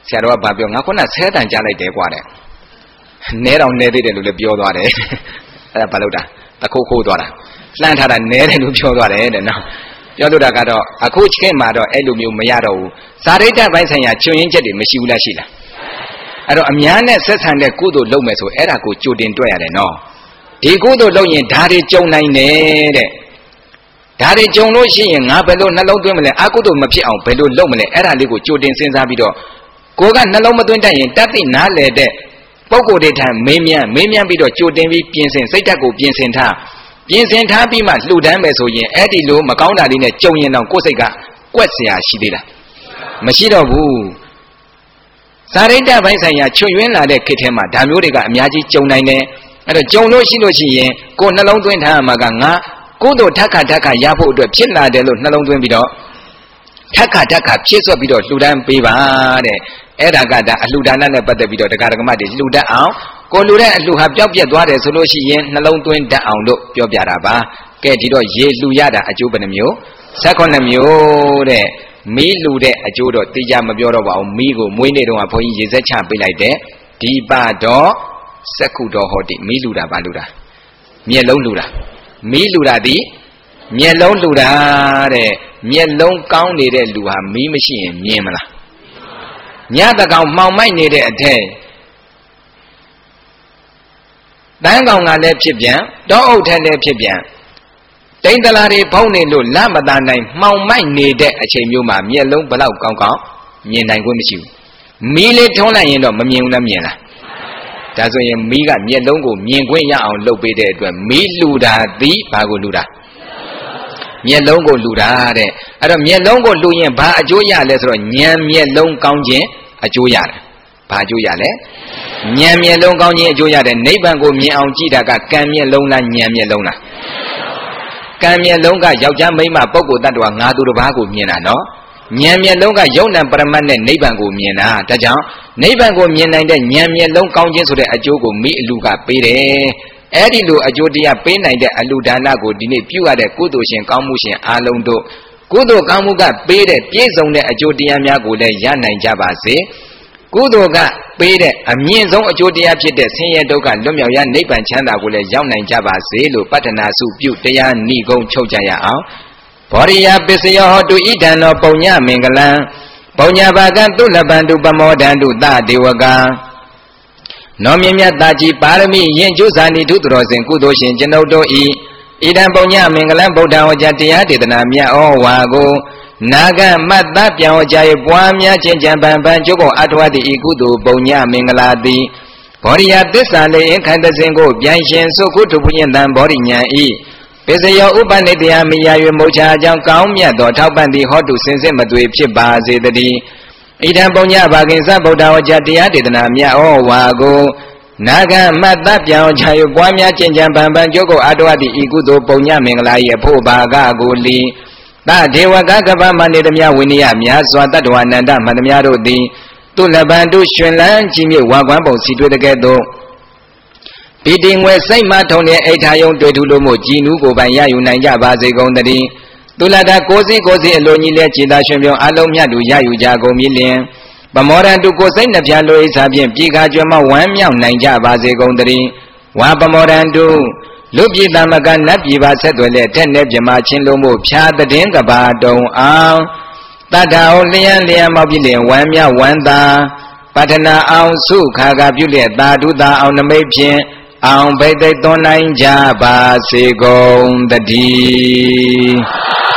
ဆရာတော်ကဘာပြောငါခုနဆဲတန်ကြားလိုက်တယ်ကွာတဲ့နဲတော့နဲသေးတယ်လို့လည်းပြောသွားတယ်အဲ့ဒါဘာလို့တာတခုတ်ခိုးသွားတာလှမ်းထားတာနဲတယ်လို့ပြောသွားတယ်တဲ့နော်ပြောလို့တာကတော့အခုချိန်မှာတော့အဲ့လိုမျိုးမရတော့ဘူးဇာတိတ္တပိုင်းဆိုင်ရာချွင်ရင်းချက်တွေမရှိဘူးလားရှိလားအဲ့တော့အများနဲ့ဆက်ဆံတဲ့ကုသိုလ်လုပ်မယ်ဆိုအဲ့ဒါကိုကြိုတင်တွေ့ရတယ်နော်ဒီကုသိုလ်လုပ်ရင်ဓာတ်တွေကြုံနိုင်တယ်တဲ့ဓာတ်တွေကြုံလို့ရှိရင်ငါဘယ်လိုနှလုံးသွင်းမလဲအကုသိုလ်မဖြစ်အောင်ဘယ်လိုလုပ်မလဲအဲ့ဒါလေးကိုကြိုတင်စဉ်းစားပြီးတော့ကိုကနှလုံးမသွင်းတတ်ရင်တတ်သိနားလေတဲ့ပုဂ္ဂိုလ်တွေထံမေးမြန်းမေးမြန်းပြီးတော့ကြိုတင်ပြီးပြင်ဆင်စိတ်ဓာတ်ကိုပြင်ဆင်ထားပြင်ဆင်ထားပြီးမှလှူဒန်းမယ်ဆိုရင်အဲ့ဒီလိုမကောင်းတာလေးနဲ့ကြုံရင်တော့ကိုယ်စိတ်ကကွက်เสียရှိသေးလားမရှိတော့ဘူးဇာတိတ္တပိုင်းဆိုင်ရာချွတ်ယွင်းလာတဲ့ခေတ်ထဲမှာဒါမျိုးတွေကအများကြီးကြုံနိုင်တယ်အဲ့တော့ကြုံလို့ရှိလို့ရှိရင်ကိုယ်နှလုံးသွင်းထားမှာကငါကိုယ်တို့ထက်ခါထက်ခါရဖို့အတွက်ဖြစ်လာတယ်လို့နှလုံးသွင်းပြီးတော့ထက်ခါထက်ခါဖြစ်ဆွတ်ပြီးတော့လှူဒန်းပေးပါတဲ့အဲ့ဒါကဒါအလှူဒါနနဲ့ပတ်သက်ပြီးတော့တရားဓမ္မတွေလှူတတ်အောင်ကိုလှူတဲ့အလှူဟာပျောက်ပြက်သွားတယ်ဆိုလို့ရှိရင်နှလုံးသွင်းတတ်အောင်လို့ပြောပြတာပါကဲဒီတော့ရေလှူရတာအကျိုးဘယ်နှမျိုး၁၈မျိုးတဲ့မီးလှူတဲ့အကျိုးတော့သိကြမပြောတော့ပါဘူးမီးကိုမွေးနေ့တုန်းကဘုန်းကြီးရေစက်ချပေးလိုက်တဲ့ဒီပါတော့စက္ခုတော်ဟောတိမီးလှူတာပါလှူတာမျက်လုံးလှူတာမီးလှူတာဒီမျက်လုံးလှူတာတဲ့မျက်လုံးကောင်းနေတဲ့လူဟာမီးမရှိရင်မြင်မလားညတကောင်မှောင်မိုက်နေတဲ့အထက်တန်းကောင်ကလည်းဖြစ်ပြန်တောအုပ်ထက်လည်းဖြစ်ပြန်တိန်တလာတွေဖုံးနေလို့လမသာနိုင်မှောင်မိုက်နေတဲ့အချိန်မျိုးမှာမျက်လုံးဘလောက်ကောင်းကောင်းမြင်နိုင်ခွင့်မရှိဘူးမီးလေးထုံးလိုက်ရင်တော့မမြင်ဘူးလားမြင်လားဒါဆိုရင်မီးကမျက်လုံးကိုမြင်ခွင့်ရအောင်လုပ်ပေးတဲ့အတွက်မီးလှူတာသည်ဘာကိုလှူတာမျက်လုံးကိုလှူတာတဲ့အဲ့တော့မျက်လုံးကိုလှူရင်ဘာအကျိုးရလဲဆိုတော့ဉာဏ်မျက်လုံးကောင်းခြင်းအကျိုးရတယ်ဘာအကျိုးရလဲဉာဏ်မျက်လုံးကောင်းခြင်းအကျိုးရတယ်နိဗ္ဗာန်ကိုမြင်အောင်ကြည့်တာကကံမျက်လုံးလားဉာဏ်မျက်လုံးလားကံမျက်လုံးကယောက်ျားမိန်းမပုဂ္ဂိုလ်တ attva ငါသူတစ်ပါးကိုမြင်တာနော်ဉာဏ်မျက်လုံးကယုံနံပရမတ်နဲ့နိဗ္ဗာန်ကိုမြင်တာဒါကြောင့်နိဗ္ဗာန်ကိုမြင်နိုင်တဲ့ဉာဏ်မျက်လုံးကောင်းခြင်းဆိုတဲ့အကျိုးကိုမိအလူကပေးတယ်အဲ့ဒီလိုအကျိုးတရားပေးနိုင်တဲ့အလူဒါနကိုဒီနေ့ပြုရတဲ့ကုသိုလ်ရှင်ကောင်းမှုရှင်အားလုံးတို့ကုသိုလ်ကောင်းမှုကပေးတဲ့ပြည့်စုံတဲ့အကျိုးတရားများကိုလည်းရနိုင်ကြပါစေကုသိုလ်ကပေးတဲ့အမြင့်ဆုံးအကျိုးတရားဖြစ်တဲ့ဆင်းရဲဒုက္ခလွတ်မြောက်ရနိဗ္ဗာန်ချမ်းသာကိုလည်းရောက်နိုင်ကြပါစေလို့ပတ္ထနာစုပြုတရားဏိဂုံးချုပ်ကြရအောင်ဘောရိယပစ္စယောဟောတုဣဒံသောပုံညမင်္ဂလံပုံညဘာကံသုလပန္တုပမောဒန္တုသဒေဝကံနောမြင့်မြတ်သာကြီးပါရမီယဉ်ကျိုးစာနိထုတော်စဉ်ကုသိုလ်ရှင်ကျွန်ုပ်တို့ဤဣဒံပုံညမင်္ဂလံဗုဒ္ဓဟောကြားတရားဒေသနာမြတ်ဩဝါကိုနာဂမတ်တပြောင်းကြ၍ပွားများခြင်းကြံပံပံကျုပ်ကိုအထောက်သည့်ဤကုသိုလ်ပုံညမင်္ဂလာသည်ဘောရိယသစ္စာလေးခန္ဓာစဉ်ကိုပြန်ရှင်စုခုထုပညံတံဘောရိညာဤပစ္စယောဥပနိတယမိယာ၍မုတ်ချာအကြောင်းကောင်းမြတ်သောထောက်ပံ့သည့်ဟောတုစင်စစ်မသွေဖြစ်ပါစေတည်းဣဒံပုံညဘာကိဉ္စဗုဒ္ဓဝါကျတရားဒေသနာမြတ်ဩဝါကိုနာဂမတ်တပြောင်းချ၍ပွားများခြင်းကြံပံပံကျုပ်ကိုအထောက်သည့်ဤကုသိုလ်ပုံညမင်္ဂလာ၏အဖို့ဘာကကိုလီသဒေဝကကပ္ပမနေတမြဝိနည်းများစွာတတ္တဝနန္တမန္တများတို့သည်သူလပန်တို့ရှင်လန်းကြီးမြစ်ဝါကွမ်းပုံစီတွေ့တဲ့ကဲ့သို့ပီတိငွယ်စိတ်မှထုံတဲ့အိဋ္ဌာယုံတွေ့ထူလို့မို့ကြည်နူးကိုပိုင်ရယူနိုင်ကြပါစေကုန်သတည်းသူလတာကိုစီကိုစီအလိုကြီးလဲခြေသာရှင်ပြောင်းအလုံးမြတ်တို့ရယူကြကုန်ပြီလင်ပမောရန်တုကိုစိတ်နှပြလိုဣစာဖြင့်ပြေခါကျွမ်းမဝမ်းမြောက်နိုင်ကြပါစေကုန်သတည်းဝါပမောရန်တုလူပြည်သမကနတ်ပြည်ပါဆက်သွယ်လက်တဲ့နဲ့ပြမချင်းလုံးမို့ဖြာတည်င်းကဘာတုံအောင်တတ္ထာဟောလျံလျံမောက်ပြည့်လင်ဝမ်းမြောက်ဝမ်းသာပတ္ထနာအောင်စုခါကပြုလျက်သာဓုသာအောင်နမိတ်ဖြင့်အောင်ဘိသိက်သွန်နိုင်ကြပါစေကုန်တည်း